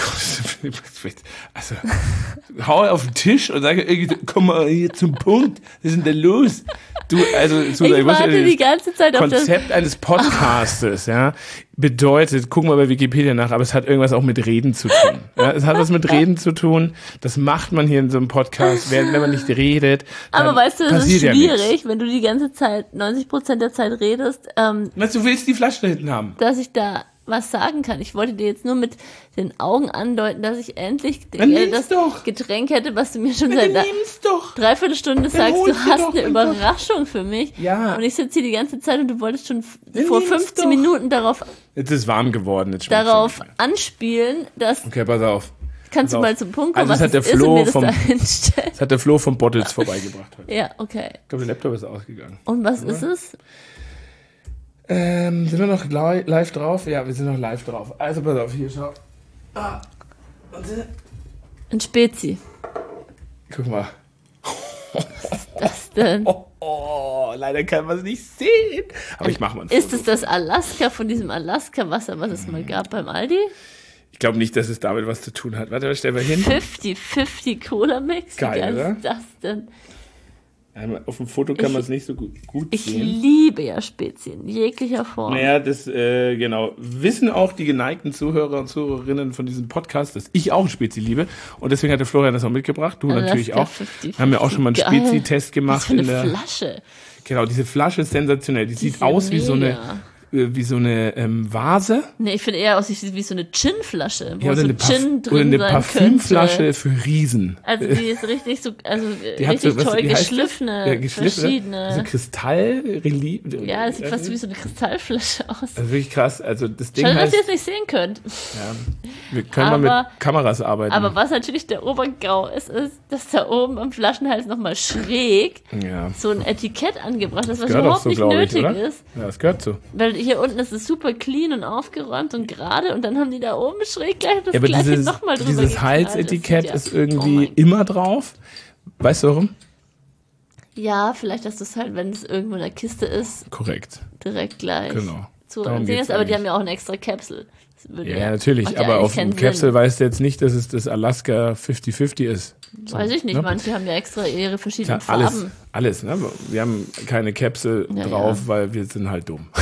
S2: Also, hau auf den Tisch und sage irgendwie, komm mal hier zum Punkt. Was ist denn da los? Du, also, Susan,
S3: Ich warte die ganze Zeit auf das...
S2: Konzept eines Podcastes, ja, bedeutet, gucken wir bei Wikipedia nach, aber es hat irgendwas auch mit Reden zu tun. Ja, es hat was mit Reden zu tun. Das macht man hier in so einem Podcast, wenn man nicht redet.
S3: Aber weißt du, das ist
S2: passiert ja
S3: schwierig,
S2: nichts.
S3: wenn du die ganze Zeit, 90% der Zeit redest,
S2: Weißt du, du willst die Flasche da hinten haben.
S3: dass ich da was sagen kann. Ich wollte dir jetzt nur mit den Augen andeuten, dass ich endlich
S2: Dann nimm's
S3: das
S2: doch.
S3: Getränk hätte, was du mir schon
S2: Dann
S3: seit
S2: nimm's doch.
S3: Dreiviertelstunde sagst, du
S2: hol's dir
S3: hast
S2: doch
S3: eine
S2: einfach.
S3: Überraschung für mich.
S2: Ja.
S3: Und ich sitze hier die ganze Zeit und du wolltest schon
S2: Dann
S3: vor
S2: nimm's
S3: 15
S2: doch.
S3: Minuten darauf
S2: Jetzt ist warm geworden. Jetzt schmeckt's
S3: darauf
S2: nicht mehr.
S3: anspielen, dass
S2: Okay, pass auf.
S3: kannst du
S2: auf.
S3: mal zum Punkt kommen,
S2: Also, das
S3: was
S2: hat der
S3: es ist
S2: Flo
S3: und mir das
S2: vom-
S3: da hinstellen.
S2: Das hat der Flo vom Bottles vorbeigebracht heute.
S3: Ja, okay.
S2: Ich glaube, der Laptop ist ausgegangen.
S3: Und was ist es?
S2: Sind wir noch live drauf? Ja, wir sind noch live drauf. Also pass auf, hier, schau. Warte.
S3: Ein Spezi.
S2: Guck mal.
S3: Das denn?
S2: Leider kann man es nicht sehen. Aber ich mache mal ein
S3: Ist
S2: Foto.
S3: es das Alaska von diesem Alaska-Wasser, was es mal gab beim Aldi?
S2: Ich glaube nicht, dass es damit was zu tun hat. Warte, stellen wir hin.
S3: 50-50 Cola-Mix?
S2: Geil,
S3: Wie geil
S2: oder?
S3: ist das denn?
S2: Auf dem Foto kann man es nicht so gut
S3: Ich
S2: sehen.
S3: liebe ja Spezien, in jeglicher Form.
S2: Naja, das, genau. Wissen auch die geneigten Zuhörer und Zuhörerinnen von diesem Podcast, dass ich auch ein Spezi liebe. Und deswegen hat der Florian das auch mitgebracht. Du
S3: Alaska
S2: natürlich auch.
S3: 50-50.
S2: Haben wir auch schon mal einen
S3: Geil.
S2: Spezi-Test
S3: Was
S2: gemacht.
S3: für eine
S2: in der,
S3: Flasche.
S2: Genau, diese Flasche ist sensationell. Die sieht
S3: ist ja
S2: aus wie so
S3: mega.
S2: eine Vase.
S3: Nee, ich finde eher aus wie so eine Gin-Flasche, wo
S2: Ja, oder
S3: so
S2: eine,
S3: Gin
S2: oder
S3: drin
S2: eine
S3: sein
S2: Parfümflasche
S3: könnte.
S2: für Riesen.
S3: Also die ist richtig so, also
S2: Die hat
S3: richtig
S2: so, was,
S3: toll
S2: wie heißt das?
S3: geschliffene,
S2: Ja, geschliffene.
S3: verschiedene.
S2: So Kristallrelief.
S3: Ja, das sieht fast wie so eine Kristallflasche aus.
S2: Also wirklich krass. Also das Ding
S3: Schade, dass
S2: heißt,
S3: ihr es nicht sehen könnt.
S2: wir können mal
S3: Aber-
S2: mit Kameras arbeiten.
S3: Aber was natürlich der Obergau ist, dass da oben am Flaschenhals nochmal schräg
S2: ja.
S3: so ein Etikett angebracht ist, was
S2: Gehört auch
S3: überhaupt
S2: so,
S3: nicht
S2: glaube ich,
S3: nötig
S2: oder?
S3: ist.
S2: Ja, das gehört so.
S3: Weil hier unten ist es super clean und aufgeräumt und gerade und dann haben die da oben schräg gleich das
S2: Ja, aber
S3: gleiche
S2: dieses,
S3: nochmal drüber
S2: dieses
S3: geknallt.
S2: Halsetikett
S3: Das
S2: ist
S3: ja-
S2: irgendwie
S3: Oh mein-
S2: immer drauf. Weißt du warum?
S3: Ja, vielleicht, dass du es halt, wenn es irgendwo in der Kiste ist,
S2: Korrekt.
S3: direkt gleich
S2: Genau.
S3: zu
S2: Darum
S3: sehen
S2: geht's
S3: ist, aber die
S2: eigentlich.
S3: haben ja auch eine extra Capsule. Das würde
S2: Ja, natürlich,
S3: macht ja
S2: aber
S3: eigentlich
S2: auf
S3: keinen
S2: dem Capsule
S3: Sinn.
S2: weißt du jetzt nicht, dass es das Alaska 50-50 ist. So,
S3: Weiß ich nicht,
S2: ne?
S3: manche haben ja extra ihre verschiedenen
S2: Ja, alles,
S3: Farben.
S2: alles, ne? Wir haben keine Capsule
S3: Ja,
S2: drauf,
S3: ja.
S2: weil wir sind halt dumm.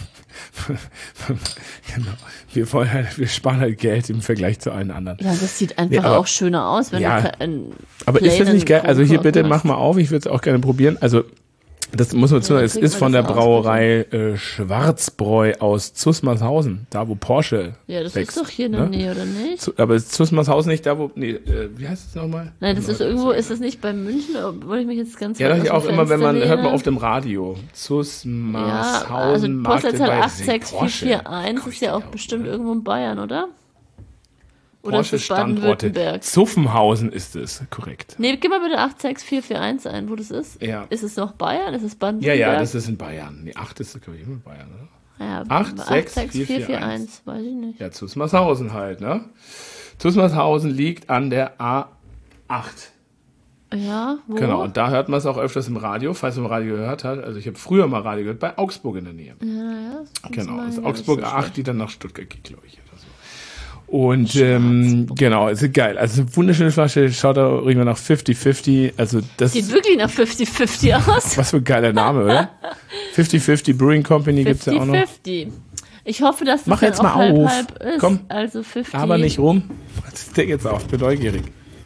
S2: Genau. Wir sparen halt Geld im Vergleich zu allen anderen.
S3: Ja, das sieht einfach
S2: Nee, aber-
S3: auch schöner aus, wenn
S2: Ja,
S3: du keinen
S2: Aber ist das
S3: plainen
S2: nicht geil? Also hier bitte
S3: Kronkorken
S2: mach
S3: hast.
S2: mal auf, ich würde es auch gerne probieren. Also das muss man zu
S3: Ja,
S2: es
S3: kriegen
S2: ist
S3: wir
S2: von der
S3: das aus,
S2: Brauerei Schwarzbräu aus Zusmarshausen, da wo Porsche
S3: Ja, das
S2: wächst,
S3: ist doch hier in der
S2: ne?
S3: Nähe, oder nicht?
S2: Aber ist Zusmarshausen nicht da, wo, nee, wie heißt es nochmal?
S3: Nein, das ist irgendwo, ist das nicht bei München, obwohl ich mich jetzt ganz
S2: Ja,
S3: weit
S2: das ist
S3: aus
S2: auch
S3: dem
S2: immer, wenn man,
S3: Fenster
S2: hört man
S3: lehne.
S2: auf dem Radio.
S3: Ja,
S2: Zusmarshausen,
S3: also Postleitzahl
S2: Magdeburg, Porsche.
S3: 86441 ist ja auch bestimmt irgendwo in Bayern, oder? Oder
S2: Porsche
S3: ist das
S2: Standorte.
S3: Baden-Württemberg?
S2: Zuffenhausen ist es, korrekt.
S3: Nee, gib mal bitte 86441 ein, wo das ist.
S2: Ja.
S3: Ist es noch Bayern? Ist es
S2: Ja,
S3: Baden-Württemberg?
S2: ja, das ist in Bayern. Nee, 8 ist, glaube ich, immer Bayern, oder?
S3: Ja,
S2: 86441.
S3: weiß ich nicht.
S2: Ja, Zusmarshausen halt, ne? Zusmarshausen liegt an der A8.
S3: Ja, wo?
S2: Genau, und da hört man es auch öfters im Radio, falls man Radio gehört hat. Also ich habe früher mal Radio gehört, bei Augsburg in der Nähe.
S3: Ja, das
S2: Genau,
S3: muss
S2: das ist
S3: man-
S2: Augsburg
S3: das ist
S2: A8, die dann nach Stuttgart geht, glaube ich. Oder so. Und genau, ist geil. Also eine wunderschöne Flasche, schaut da irgendwann nach 50-50. Also das
S3: Sieht
S2: ist,
S3: wirklich nach 50-50 aus.
S2: was für ein geiler Name, oder? 50-50 Brewing Company gibt's ja auch noch.
S3: 50-50. Ich hoffe, dass das
S2: Mach
S3: dann
S2: jetzt
S3: auch
S2: mal
S3: halb,
S2: auf.
S3: halb ist.
S2: Komm.
S3: Also 50.
S2: Aber nicht rum. Das Ding jetzt auf, bin neugierig.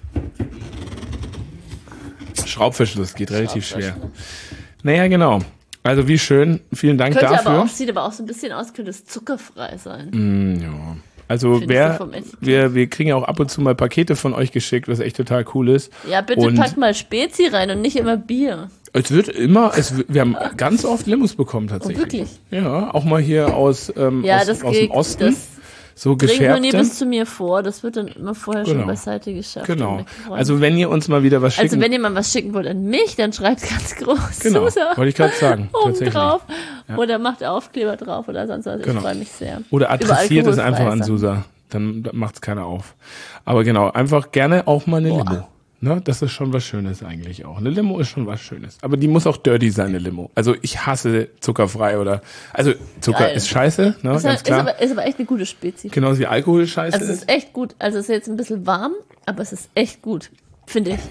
S2: Schraubverschluss geht relativ schwer. Naja, genau. Also wie schön. Vielen Dank
S3: Könnte
S2: dafür.
S3: aber auch, sieht aber auch so ein bisschen aus, könnte es zuckerfrei sein.
S2: Ja. Also
S3: Findest du vom Etikett?
S2: wir kriegen ja auch ab und zu mal Pakete von euch geschickt, was echt total cool ist.
S3: Ja, bitte
S2: Und
S3: packt mal Spezi rein und nicht immer Bier.
S2: es wird immer, wir haben ganz oft Limos bekommen tatsächlich.
S3: Oh, wirklich?
S2: Ja, auch mal hier aus,
S3: Ja,
S2: aus,
S3: das
S2: aus dem
S3: geht.
S2: Osten.
S3: Das
S2: So
S3: bringt man nie
S2: gefärbte.
S3: bis zu mir vor. Das wird dann immer vorher
S2: Genau.
S3: schon beiseite geschafft.
S2: Genau.
S3: und weggeräumt.
S2: Also wenn ihr uns mal wieder was schicken.
S3: Also wenn ihr mal was schicken wollt an mich, dann schreibt ganz groß
S2: Genau,
S3: Susa
S2: wollte ich gerade sagen,
S3: oben
S2: tatsächlich.
S3: drauf. Oder macht Aufkleber drauf oder sonst was.
S2: Genau.
S3: Ich freue mich sehr.
S2: Oder adressiert
S3: Über
S2: es einfach an
S3: alkoholfreie
S2: Susa. Dann macht es keiner auf. Aber genau, einfach gerne auch mal eine Limo. Ne? Das ist schon was Schönes eigentlich auch. Eine Limo ist schon was Schönes. Aber die muss auch dirty sein, eine Limo. Also ich hasse zuckerfrei oder. Also Zucker
S3: Geil.
S2: ist scheiße, ne?
S3: Sachen.
S2: Ganz klar.
S3: Ist aber echt eine gute Spezi.
S2: Genauso wie Alkohol scheiße
S3: Also es
S2: ist.
S3: ist echt gut. Also es ist jetzt ein bisschen warm, aber es ist echt gut. Finde ich.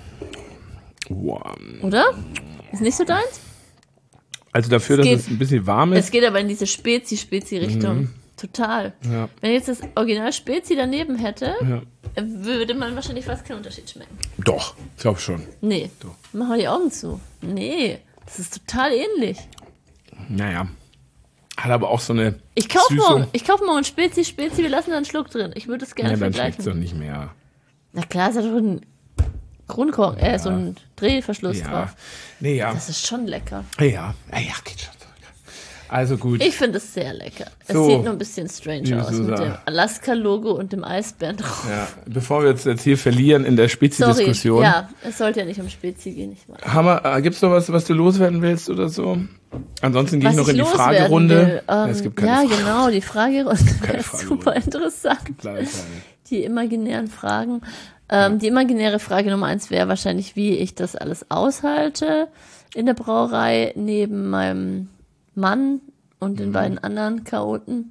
S2: Wow.
S3: Oder? Ist nicht so deins?
S2: Also dafür,
S3: Es
S2: dass
S3: geht-
S2: es ein bisschen warm
S3: Es
S2: ist.
S3: geht aber in diese Spezi-Richtung. Total.
S2: Mhm. Ja.
S3: Wenn jetzt das Original Spezi daneben hätte,
S2: Ja.
S3: würde man wahrscheinlich fast keinen Unterschied schmecken.
S2: Doch, ich glaube schon.
S3: Nee. Mach mal die Augen zu. Nee. Das ist total ähnlich.
S2: Naja. Hat aber auch so eine
S3: Ich kaufe
S2: Süßung.
S3: morgen Spezi, wir lassen da einen Schluck drin. Ich würde es gerne
S2: Ja, dann schmeckt es doch
S3: vergleichen.
S2: nicht mehr.
S3: Na klar, ist da doch ein Kronkorken, so ein Drehverschluss
S2: Ja.
S3: drauf.
S2: Nee, ja.
S3: Das ist schon lecker.
S2: Ja, geht schon. Also gut.
S3: Ich finde es sehr lecker.
S2: So.
S3: Es sieht nur ein bisschen strange
S2: Liebe
S3: aus
S2: Susa.
S3: mit dem Alaska-Logo und dem Eisbären drauf.
S2: Ja, bevor wir uns jetzt hier verlieren in der
S3: Sorry,
S2: Spezi-Diskussion,
S3: ja, es sollte ja nicht um Spezi gehen. Ich weiß.
S2: gibt's noch was du loswerden willst oder so? Ansonsten gehe ich noch in die
S3: loswerden
S2: Fragerunde.
S3: will,
S2: Es gibt keine
S3: ja,
S2: Fragen.
S3: genau, die Fragerunde
S2: Keine
S3: wäre
S2: Fragerunde.
S3: super interessant.
S2: Leider keine.
S3: Die imaginären Fragen. Die imaginäre Frage Nummer 1 wäre wahrscheinlich, wie ich das alles aushalte in der Brauerei neben meinem Mann und den beiden anderen Chaoten.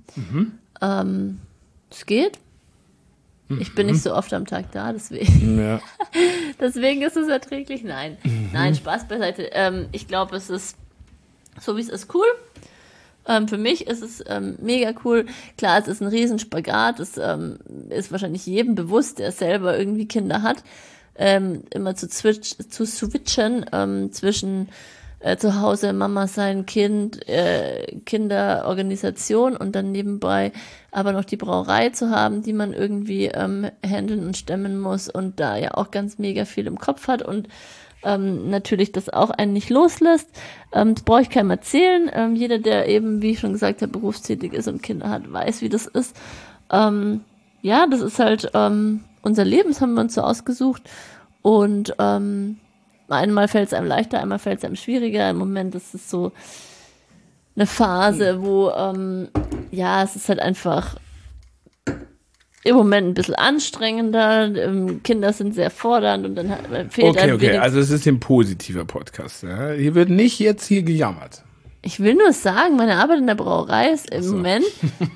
S3: Es geht. Ich bin nicht so oft am Tag da, deswegen.
S2: Ja.
S3: Deswegen ist es erträglich. Nein, nein, Spaß beiseite. Ich glaube, es ist, so wie es ist, cool. Für mich ist es mega cool. Klar, es ist ein Riesenspagat. Es ist wahrscheinlich jedem bewusst, der selber irgendwie Kinder hat, immer zu switchen zwischen zu Hause Mama sein, Kind, Kinderorganisation und dann nebenbei aber noch die Brauerei zu haben, die man irgendwie handeln und stemmen muss und da ja auch ganz mega viel im Kopf hat und natürlich das auch einen nicht loslässt. Das brauche ich keinem erzählen. Jeder, der eben, wie ich schon gesagt habe, berufstätig ist und Kinder hat, weiß, wie das ist. Ja, das ist halt unser Leben, das haben wir uns so ausgesucht und einmal fällt es einem leichter, einmal fällt es einem schwieriger. Im Moment ist es so eine Phase, wo, ja, es ist halt einfach im Moment ein bisschen anstrengender. Kinder sind sehr fordernd und dann fehlt
S2: Okay,
S3: einem
S2: okay.
S3: wenig.
S2: Also es ist ein positiver Podcast. Ja? Hier wird nicht jetzt hier gejammert.
S3: Ich will nur sagen, meine Arbeit in der Brauerei ist im Moment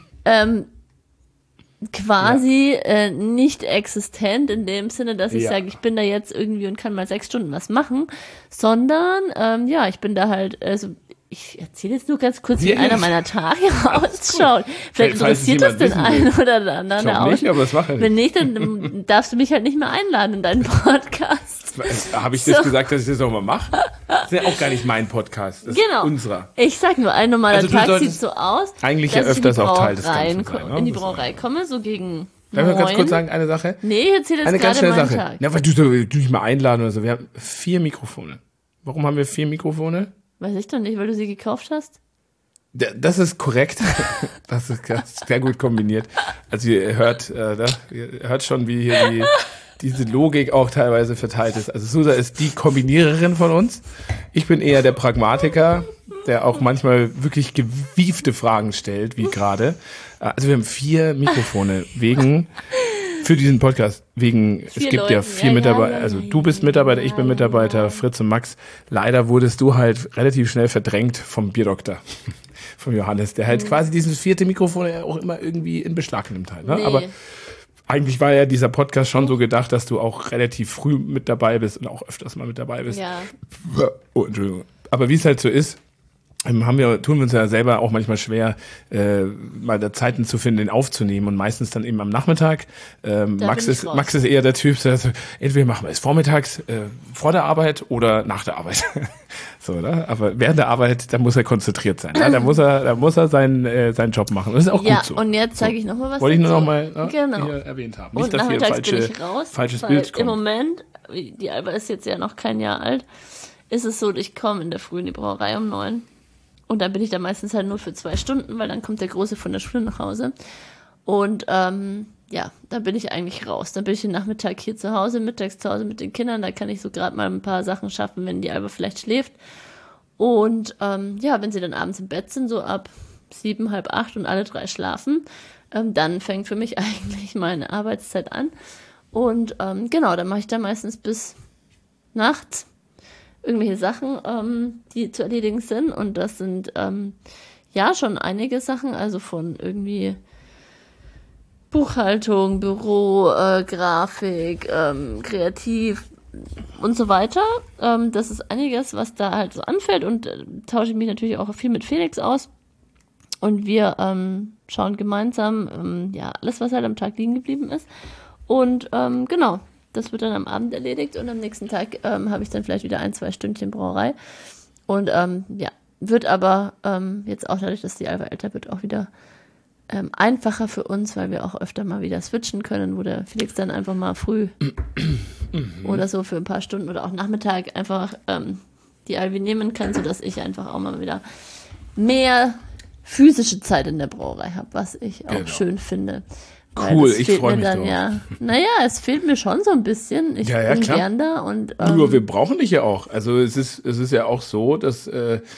S3: quasi nicht existent in dem Sinne, dass ich sage, ich bin da jetzt irgendwie und kann mal 6 Stunden was machen, sondern ich bin da halt, also ich erzähle jetzt nur ganz kurz, wie einer meiner Tage ausschaut. Vielleicht interessiert das den einen oder den anderen auch.
S2: Nicht, aber das mache ich.
S3: Wenn nicht, dann darfst du mich halt nicht mehr einladen in deinen Podcast.
S2: Habe ich das gesagt, dass ich das auch mal mache? Das ist ja auch gar nicht mein Podcast. Das ist unserer.
S3: Ich sag nur, ein normaler Tag sieht so aus,
S2: eigentlich ja öfters auch Teil des Ganzen sein.
S3: In die Brauerei komme, so gegen
S2: Darf ich ganz kurz sagen, eine Sache?
S3: Nee, ich erzähle jetzt gerade meinen Tag.
S2: Ja, weil du mich mal einladen oder so. Wir haben 4 Mikrofone. Warum haben wir 4 Mikrofone?
S3: Weiß ich doch nicht, weil du sie gekauft hast.
S2: Das ist korrekt. Das ist sehr gut kombiniert. Also ihr hört schon, wie hier diese Logik auch teilweise verteilt ist. Also Susa ist die Kombiniererin von uns. Ich bin eher der Pragmatiker, der auch manchmal wirklich gewiefte Fragen stellt, wie gerade. Also wir haben 4 Mikrofone für diesen Podcast, es gibt
S3: Leuten,
S2: ja 4 Mitarbeiter, also du bist Mitarbeiter, ich bin Mitarbeiter, Fritz und Max. Leider wurdest du halt relativ schnell verdrängt vom Bierdoktor, vom Johannes, der halt quasi dieses 4. Mikrofon ja auch immer irgendwie in Beschlag nimmt halt. Ne?
S3: Nee.
S2: Aber eigentlich war ja dieser Podcast schon so gedacht, dass du auch relativ früh mit dabei bist und auch öfters mal mit dabei bist.
S3: Ja.
S2: Oh, Entschuldigung. Aber wie es halt so ist, tun wir uns ja selber auch manchmal schwer, mal da Zeiten zu finden, den aufzunehmen und meistens dann eben am Nachmittag. Max ist eher der Typ, der so, entweder machen wir es vormittags, vor der Arbeit oder nach der Arbeit. So, oder? Aber während der Arbeit, da muss er konzentriert sein. Ja? Da muss er seinen Job machen. Das ist auch gut so.
S3: Und jetzt zeige ich nochmal was.
S2: Wollte ich nur nochmal
S3: genau.
S2: erwähnt haben.
S3: Nicht, dass hier
S2: falsches Bild kommt.
S3: Im Moment, die Alba ist jetzt ja noch kein Jahr alt, ist es so, ich komme in der Früh in die Brauerei um 9. Und dann bin ich da meistens halt nur für 2 Stunden, weil dann kommt der Große von der Schule nach Hause. Und dann bin ich eigentlich raus. Dann bin ich den Nachmittag hier zu Hause, mittags zu Hause mit den Kindern. Da kann ich so gerade mal ein paar Sachen schaffen, wenn die Alba vielleicht schläft. Und wenn sie dann abends im Bett sind, so ab 7, halb 8 und alle 3 schlafen, dann fängt für mich eigentlich meine Arbeitszeit an. Und dann mache ich da meistens bis nachts irgendwelche Sachen, die zu erledigen sind. Und das sind schon einige Sachen, also von irgendwie Buchhaltung, Büro, Grafik, Kreativ und so weiter. Das ist einiges, was da halt so anfällt, und tausche ich mich natürlich auch viel mit Felix aus. Und wir schauen gemeinsam alles, was halt am Tag liegen geblieben ist. Und das wird dann am Abend erledigt, und am nächsten Tag habe ich dann vielleicht wieder 1-2 Stündchen Brauerei. Und wird aber jetzt auch dadurch, dass die Alba älter wird, auch wieder einfacher für uns, weil wir auch öfter mal wieder switchen können, wo der Felix dann einfach mal früh oder so für ein paar Stunden oder auch Nachmittag einfach die Albi nehmen kann, sodass ich einfach auch mal wieder mehr physische Zeit in der Brauerei habe, was ich auch schön finde.
S2: Cool, ich freue mich drauf.
S3: Es fehlt mir schon so ein bisschen. Ich bin gern da. Und,
S2: nur wir brauchen dich ja auch. Also es ist ja auch so, dass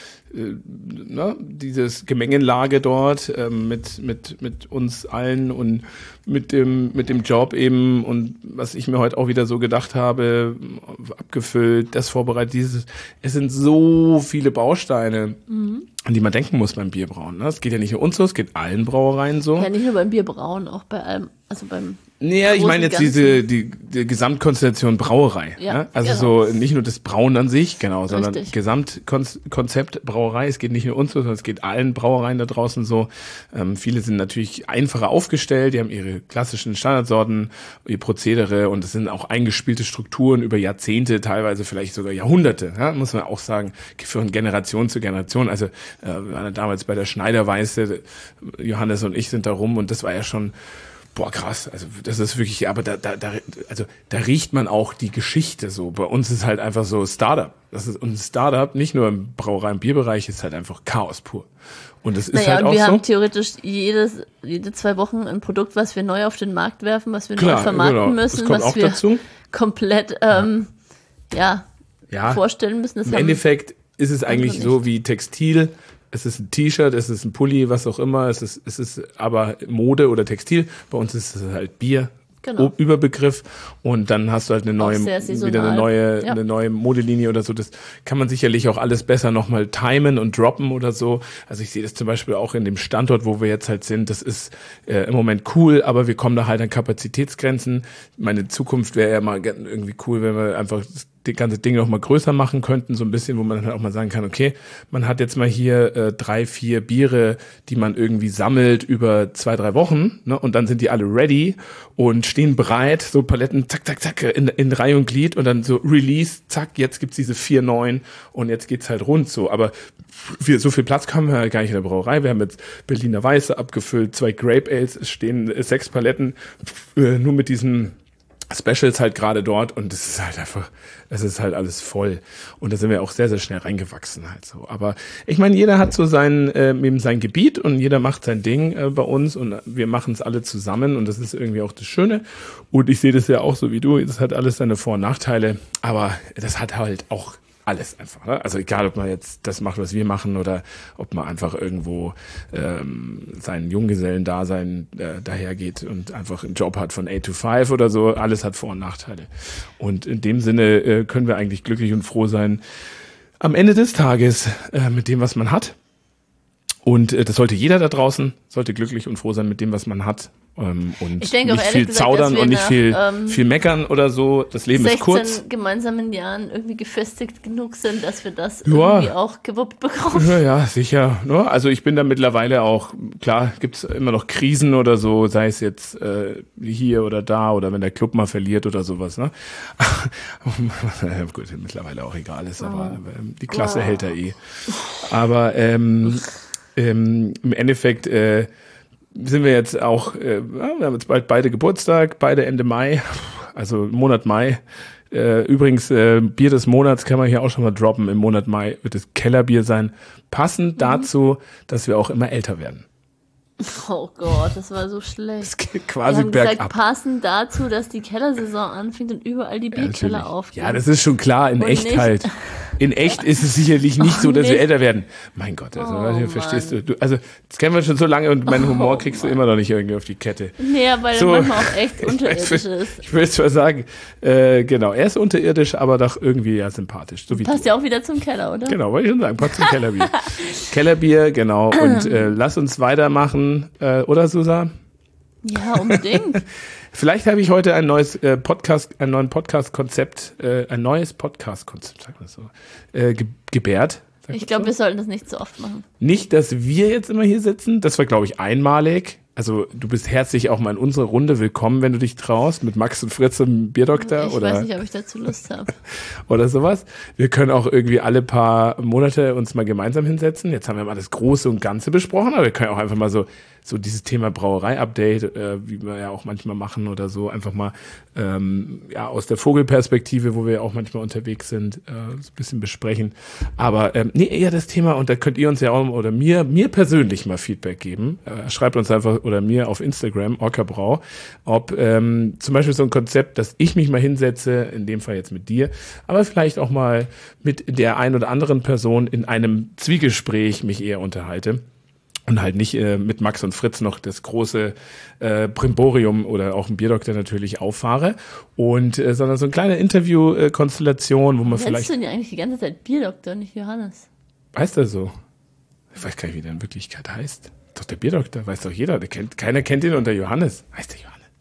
S2: dieses Gemengelage dort mit uns allen und mit dem Job eben, und was ich mir heute auch wieder so gedacht habe, abgefüllt, das vorbereitet, es sind so viele Bausteine, an die man denken muss beim Bierbrauen. Ne? Es geht ja nicht nur uns so, es geht allen Brauereien so.
S3: Ja, nicht nur beim Bierbrauen, auch bei allem, also beim
S2: Naja, ich meine jetzt die Gesamtkonstellation Brauerei.
S3: Ja,
S2: ne? Also
S3: genau.
S2: so nicht nur das Brauen an sich, genau, sondern
S3: Richtig.
S2: Gesamtkonzept Brauerei. Es geht nicht nur uns so, sondern es geht allen Brauereien da draußen so. Viele sind natürlich einfacher aufgestellt, die haben ihre klassischen Standardsorten, ihr Prozedere, und es sind auch eingespielte Strukturen über Jahrzehnte, teilweise vielleicht sogar Jahrhunderte, ja? Muss man auch sagen, von Generation zu Generation. Also wir waren damals bei der Schneiderweiße, Johannes und ich sind da rum, und das war ja schon krass, also das ist wirklich, aber da riecht man auch die Geschichte so. Bei uns ist halt einfach so Startup. Und Startup, nicht nur im Brauerei- und Bierbereich, ist halt einfach Chaos pur. Und das ist halt auch so.
S3: Wir haben theoretisch jede 2 Wochen ein Produkt, was wir neu auf den Markt werfen, was wir neu vermarkten müssen, was wir
S2: dazu
S3: komplett vorstellen müssen.
S2: Im Endeffekt ist es eigentlich so wie Textil. Es ist ein T-Shirt, es ist ein Pulli, was auch immer. Es ist aber Mode oder Textil. Bei uns ist es halt Bier,
S3: Genau.
S2: Überbegriff und dann hast du halt
S3: Auch sehr saisonal.
S2: wieder
S3: Ja.
S2: eine neue Modelinie oder so. Das kann man sicherlich auch alles besser nochmal timen und droppen oder so. Also ich sehe das zum Beispiel auch in dem Standort, wo wir jetzt halt sind. Das ist im Moment cool, aber wir kommen da halt an Kapazitätsgrenzen. Meine Zukunft wäre ja mal irgendwie cool, wenn wir einfach die ganze Ding noch mal größer machen könnten, so ein bisschen, wo man dann halt auch mal sagen kann, okay, man hat jetzt mal hier 3, 4 Biere, die man irgendwie sammelt über 2, 3 Wochen, ne, und dann sind die alle ready und stehen bereit, so Paletten, zack, zack, zack, in Reihe und Glied und dann so Release, zack, jetzt gibt's diese 4 neuen und jetzt geht's halt rund so, aber so viel Platz haben wir ja gar nicht in der Brauerei, wir haben jetzt Berliner Weiße abgefüllt, 2 Grape Ales, es stehen 6 Paletten, nur mit diesen Specials halt gerade dort und es ist halt einfach, es ist halt alles voll und da sind wir auch sehr, sehr schnell reingewachsen halt so. Aber ich meine, jeder hat so eben sein Gebiet und jeder macht sein Ding bei uns und wir machen es alle zusammen und das ist irgendwie auch das Schöne und ich sehe das ja auch so wie du, das hat alles seine Vor- und Nachteile, aber das hat halt auch alles einfach, ne? Also egal, ob man jetzt das macht, was wir machen oder ob man einfach irgendwo seinen Junggesellendasein dahergeht und einfach einen Job hat von 8 to 5 oder so, alles hat Vor- und Nachteile. Und in dem Sinne können wir eigentlich glücklich und froh sein am Ende des Tages mit dem, was man hat. Und das sollte jeder da draußen, sollte glücklich und froh sein mit dem, was man hat. Und
S3: Ich denke auch
S2: nicht
S3: ehrlich
S2: viel
S3: gesagt,
S2: zaudern
S3: dass wir
S2: und nicht
S3: nach,
S2: viel meckern oder so. Das Leben ist
S3: 16
S2: kurz.
S3: gemeinsamen Jahren irgendwie gefestigt genug sind, dass wir das
S2: Ja.
S3: irgendwie auch gewuppt bekommen.
S2: Ja, sicher. Ne? Also ich bin da mittlerweile auch, klar, gibt's immer noch Krisen oder so, sei es jetzt hier oder da oder wenn der Club mal verliert oder sowas. Ne? Gut, mittlerweile auch egal ist, aber die Klasse hält da eh. Aber im Endeffekt sind wir jetzt auch, wir haben jetzt bald beide Geburtstag, beide Ende Mai, also Monat Mai. Übrigens, Bier des Monats kann man hier auch schon mal droppen. Im Monat Mai wird es Kellerbier sein. Passend dazu, dass wir auch immer älter werden.
S3: Oh Gott, das war so schlecht.
S2: Es geht
S3: Wir
S2: quasi
S3: haben gesagt,
S2: bergab.
S3: passend dazu, dass die Kellersaison anfängt und überall die Bierkeller
S2: Natürlich.
S3: aufgehen.
S2: Ja, das ist schon klar, in
S3: Und
S2: echt
S3: nicht-
S2: halt. In echt ist es sicherlich nicht so, dass wir
S3: nicht.
S2: älter werden. Mein Gott, also
S3: Oh,
S2: verstehst du. Also das kennen wir schon so lange und meinen Humor kriegst du immer noch nicht irgendwie auf die Kette.
S3: Nee, weil
S2: So.
S3: er manchmal auch echt unterirdisch ist.
S2: Ich will zwar sagen, genau, er ist unterirdisch, aber doch irgendwie ja sympathisch. So wie
S3: Passt
S2: du.
S3: ja auch wieder zum Keller, oder?
S2: Genau, wollte ich schon sagen, passt zum Kellerbier. Kellerbier, genau. Und lass uns weitermachen, oder Susa?
S3: Ja, unbedingt.
S2: Vielleicht habe ich heute ein neues Podcast-Konzept, ein neues Podcast-Konzept, sagt man so, gebärt. Sagt
S3: Ich
S2: man
S3: glaube,
S2: so?
S3: wir sollten das nicht so oft machen.
S2: Nicht, dass wir jetzt immer hier sitzen. Das war, glaube ich, einmalig. Also du bist herzlich auch mal in unsere Runde willkommen, wenn du dich traust, mit Max und Fritz im Bierdoktor
S3: Ich
S2: oder
S3: weiß nicht, ob ich dazu Lust habe.
S2: oder sowas. Wir können auch irgendwie alle paar Monate uns mal gemeinsam hinsetzen. Jetzt haben wir mal das Große und Ganze besprochen, aber wir können auch einfach mal so dieses Thema Brauerei-Update, wie wir ja auch manchmal machen oder so, einfach mal aus der Vogelperspektive, wo wir ja auch manchmal unterwegs sind, so ein bisschen besprechen. Aber eher das Thema, und da könnt ihr uns ja auch oder mir persönlich mal Feedback geben. Schreibt uns einfach oder mir auf Instagram, Orcabrau, ob zum Beispiel so ein Konzept, dass ich mich mal hinsetze, in dem Fall jetzt mit dir, aber vielleicht auch mal mit der ein oder anderen Person in einem Zwiegespräch mich eher unterhalte. Und halt nicht mit Max und Fritz noch das große Brimborium oder auch ein Bierdoktor natürlich auffahre. Und sondern so eine kleine Interview-Konstellation, wo man
S3: Nennst
S2: vielleicht.
S3: du ihn ja eigentlich die ganze Zeit Bierdoktor, nicht Johannes?
S2: Heißt er so? Ich weiß gar nicht, wie der in Wirklichkeit heißt. Doch der Bierdoktor, weiß doch jeder. Keiner kennt ihn unter Johannes. Heißt der Johannes?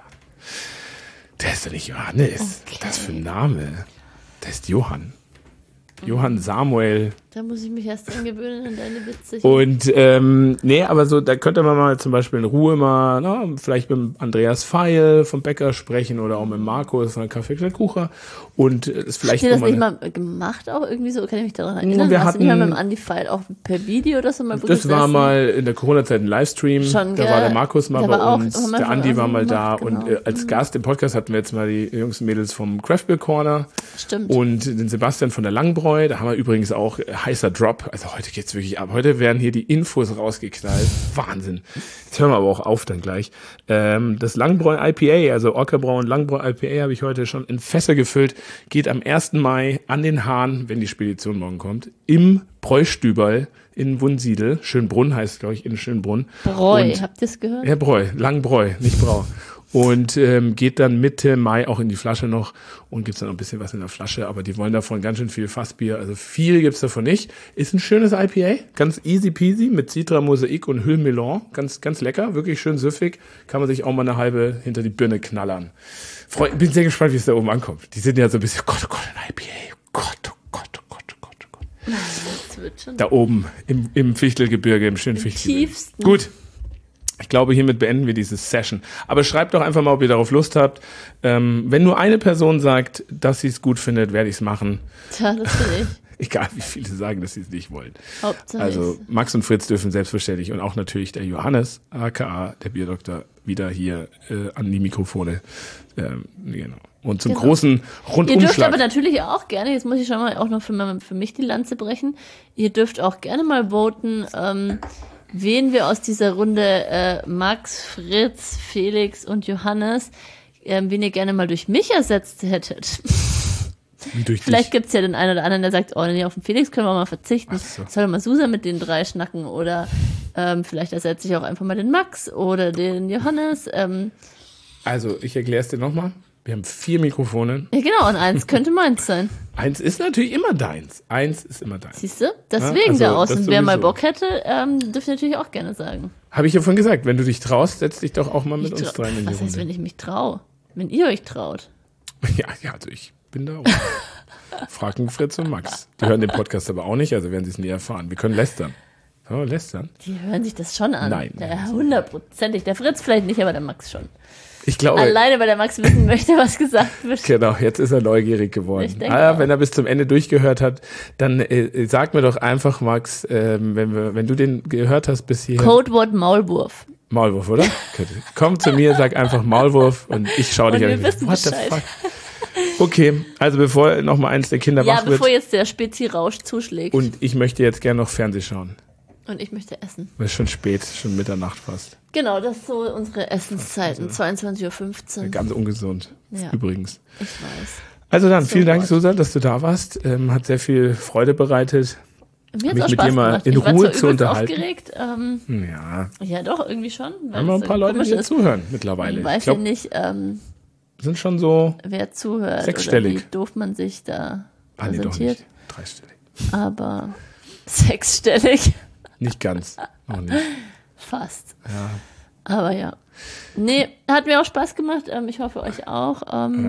S2: Der ist doch nicht Johannes.
S3: Okay.
S2: Das ist für ein Name. Der ist Johann. Johann Samuel.
S3: Da muss ich mich erst dran gewöhnen an deine Witze.
S2: Und aber so, da könnte man mal zum Beispiel in Ruhe mal, vielleicht mit dem Andreas Feil vom Bäcker sprechen oder auch mit Markus von der Café Kucher und das vielleicht
S3: Habt ihr das
S2: noch
S3: nicht
S2: mal
S3: mal gemacht auch irgendwie so? Kann ich mich daran erinnern?
S2: wir
S3: Hast du nicht mal
S2: hatten-
S3: mit dem Andi Feil auch per Video oder so mal
S2: das war
S3: gesessen?
S2: mal in der Corona-Zeit ein Livestream,
S3: Schon,
S2: da
S3: gell?
S2: war der Markus mal
S3: Der
S2: bei
S3: war auch-
S2: uns,
S3: haben wir
S2: der
S3: von
S2: Andi war
S3: außen
S2: mal da
S3: gemacht,
S2: und
S3: genau.
S2: als Gast im Podcast hatten wir jetzt mal die Jungs und Mädels vom Craft Beer Corner
S3: Stimmt.
S2: und den Sebastian von der Langbräu, da haben wir übrigens auch heißer Drop, also heute geht's wirklich ab, heute werden hier die Infos rausgeknallt, Wahnsinn. Jetzt hören wir aber auch auf dann gleich. Das Langbräu IPA, also Orcabrau und Langbräu IPA habe ich heute schon in Fässer gefüllt, geht am 1. Mai an den Hahn, wenn die Spedition morgen kommt, im Bräustüberl in Wunsiedel. Schönbrunn heißt, glaube ich, in Schönbrunn.
S3: Bräu,
S2: Und-
S3: habt ihr es gehört?
S2: Ja, Bräu, Langbräu, nicht Brau. und geht dann Mitte Mai auch in die Flasche noch und gibt's dann noch ein bisschen was in der Flasche, aber die wollen davon ganz schön viel Fassbier, also viel gibt's davon nicht. Ist ein schönes IPA, ganz easy peasy mit Citra, Mosaik und Hüll-Melon, ganz, ganz lecker, wirklich schön süffig, kann man sich auch mal eine halbe hinter die Birne knallern. Bin sehr gespannt, wie es da oben ankommt. Die sind ja so ein bisschen, Gott, ein IPA, Gott.
S3: Das wird schon
S2: Da oben im Fichtelgebirge, im schönen Fichtelgebirge.
S3: tiefsten.
S2: Gut. Ich glaube, hiermit beenden wir diese Session. Aber schreibt doch einfach mal, ob ihr darauf Lust habt. Wenn nur eine Person sagt, dass sie es gut findet, werde ich es machen.
S3: Tja, das bin ich.
S2: Egal, wie viele sagen, dass sie es nicht wollen.
S3: Hauptsache
S2: Also Max und Fritz dürfen selbstverständlich und auch natürlich der Johannes, aka der Bierdoktor, wieder hier an die Mikrofone. Genau. Und zum großen Rundumschlag.
S3: Ihr dürft aber natürlich auch gerne, jetzt muss ich schon mal auch noch für mich die Lanze brechen, ihr dürft auch gerne mal voten, wen wir aus dieser Runde Max, Fritz, Felix und Johannes, wen ihr gerne mal durch mich ersetzt hättet.
S2: Wie durch
S3: Vielleicht gibt's ja den einen oder anderen, der sagt, oh nee, auf den Felix können wir mal verzichten.
S2: So.
S3: Soll mal Susa mit den 3 schnacken oder vielleicht ersetze ich auch einfach mal den Max oder den Johannes.
S2: Also, ich erkläre es dir nochmal. Wir haben 4 Mikrofone.
S3: Ja genau, und 1 könnte meins sein.
S2: 1 ist natürlich immer deins. 1 ist immer deins.
S3: Siehst du? Deswegen
S2: also,
S3: der Aus.
S2: das
S3: Und wer mal
S2: sowieso.
S3: Bock hätte, dürfte natürlich auch gerne sagen.
S2: Habe ich ja vorhin gesagt, wenn du dich traust, setz dich doch auch mal mit uns rein in die
S3: Was heißt,
S2: Runde.
S3: wenn ich mich traue? Wenn ihr euch traut.
S2: Ja, also ich bin da auch. Fragen Fritz und Max. Die hören den Podcast aber auch nicht, also werden sie es nie erfahren. Wir können lästern. Sollen wir lästern?
S3: Die hören sich das schon an.
S2: Nein.
S3: Ja, 100%. Der Fritz vielleicht nicht, aber der Max schon.
S2: Ich glaube,
S3: Alleine, weil der Max wissen möchte, was gesagt wird.
S2: genau, jetzt ist er neugierig geworden.
S3: Ich denke auch.
S2: Wenn er bis zum Ende durchgehört hat, dann sag mir doch einfach, Max, wenn du den gehört hast bis hierher.
S3: Codewort Maulwurf.
S2: Maulwurf, oder? Komm zu mir, sag einfach Maulwurf und ich schaue dich
S3: Und
S2: an.
S3: wir wissen
S2: What the
S3: Bescheid.
S2: fuck? Okay, also bevor noch mal eins der Kinder
S3: Ja,
S2: wach wird
S3: bevor jetzt der Spezi-Rausch zuschlägt.
S2: und ich möchte jetzt gerne noch Fernsehen schauen.
S3: Und ich möchte essen.
S2: Es ist schon spät, schon Mitternacht fast.
S3: Genau, das ist so unsere Essenszeiten. 22:15 Uhr.
S2: Ganz ungesund,
S3: Ja.
S2: übrigens.
S3: Ich weiß.
S2: Also dann,
S3: So
S2: vielen Dank,
S3: what?
S2: Susan, dass du da warst. Hat sehr viel Freude bereitet.
S3: Mir
S2: Mich
S3: hat's auch
S2: mit
S3: Spaß
S2: dir mal
S3: gemacht.
S2: in
S3: Ich war
S2: Ruhe
S3: zwar
S2: zu
S3: übelst
S2: unterhalten.
S3: aufgeregt.
S2: Ja,
S3: Ja, doch, irgendwie schon. weil
S2: haben wir
S3: es
S2: ein paar Leute,
S3: komisch
S2: die dir
S3: ist.
S2: zuhören mittlerweile.
S3: Ich weiß
S2: glaub,
S3: ja nicht,
S2: sind schon so,
S3: wer zuhört
S2: Sechsstellig.
S3: oder wie doof man sich da
S2: nee, doch
S3: präsentiert.
S2: nicht, dreistellig.
S3: Aber 6-stellig.
S2: Nicht ganz, noch nicht.
S3: Fast.
S2: Ja.
S3: Aber ja. Nee, hat mir auch Spaß gemacht. Ich hoffe euch auch.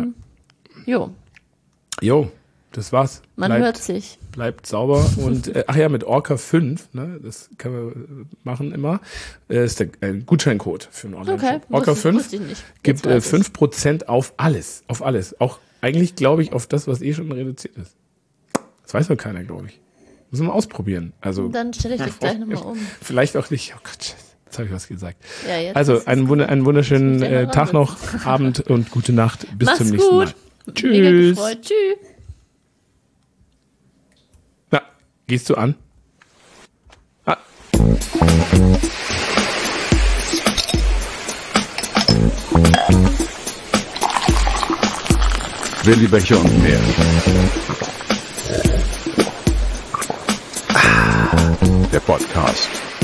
S3: Jo,
S2: Jo, das war's.
S3: man hört sich.
S2: Bleibt sauber und ach ja, mit Orca 5, ne, das können wir machen immer, ist der Gutscheincode für einen Online-Shop.
S3: Okay,
S2: Orca 5
S3: wusste ich nicht.
S2: gibt
S3: Jetzt weiß ich's.
S2: 5% auf alles, auch eigentlich, glaube ich, auf das, was eh schon reduziert ist. Das weiß noch keiner, glaube ich. Müssen wir ausprobieren. Also
S3: Dann stelle ich das gleich nochmal um.
S2: vielleicht auch nicht. Oh Gott, jetzt habe ich was gesagt.
S3: Ja, jetzt
S2: Also
S3: ist es
S2: einen wunderschönen
S3: Jetzt muss ich gleich
S2: Tag
S3: mal
S2: noch, Abend und gute Nacht. Bis
S3: Mach's
S2: zum nächsten
S3: gut.
S2: Mal.
S3: Mega
S2: Tschüss.
S3: gefreut. Tschüss.
S2: Na, gehst du an? Ah.
S1: Willi Becher und mehr. Der Podcast.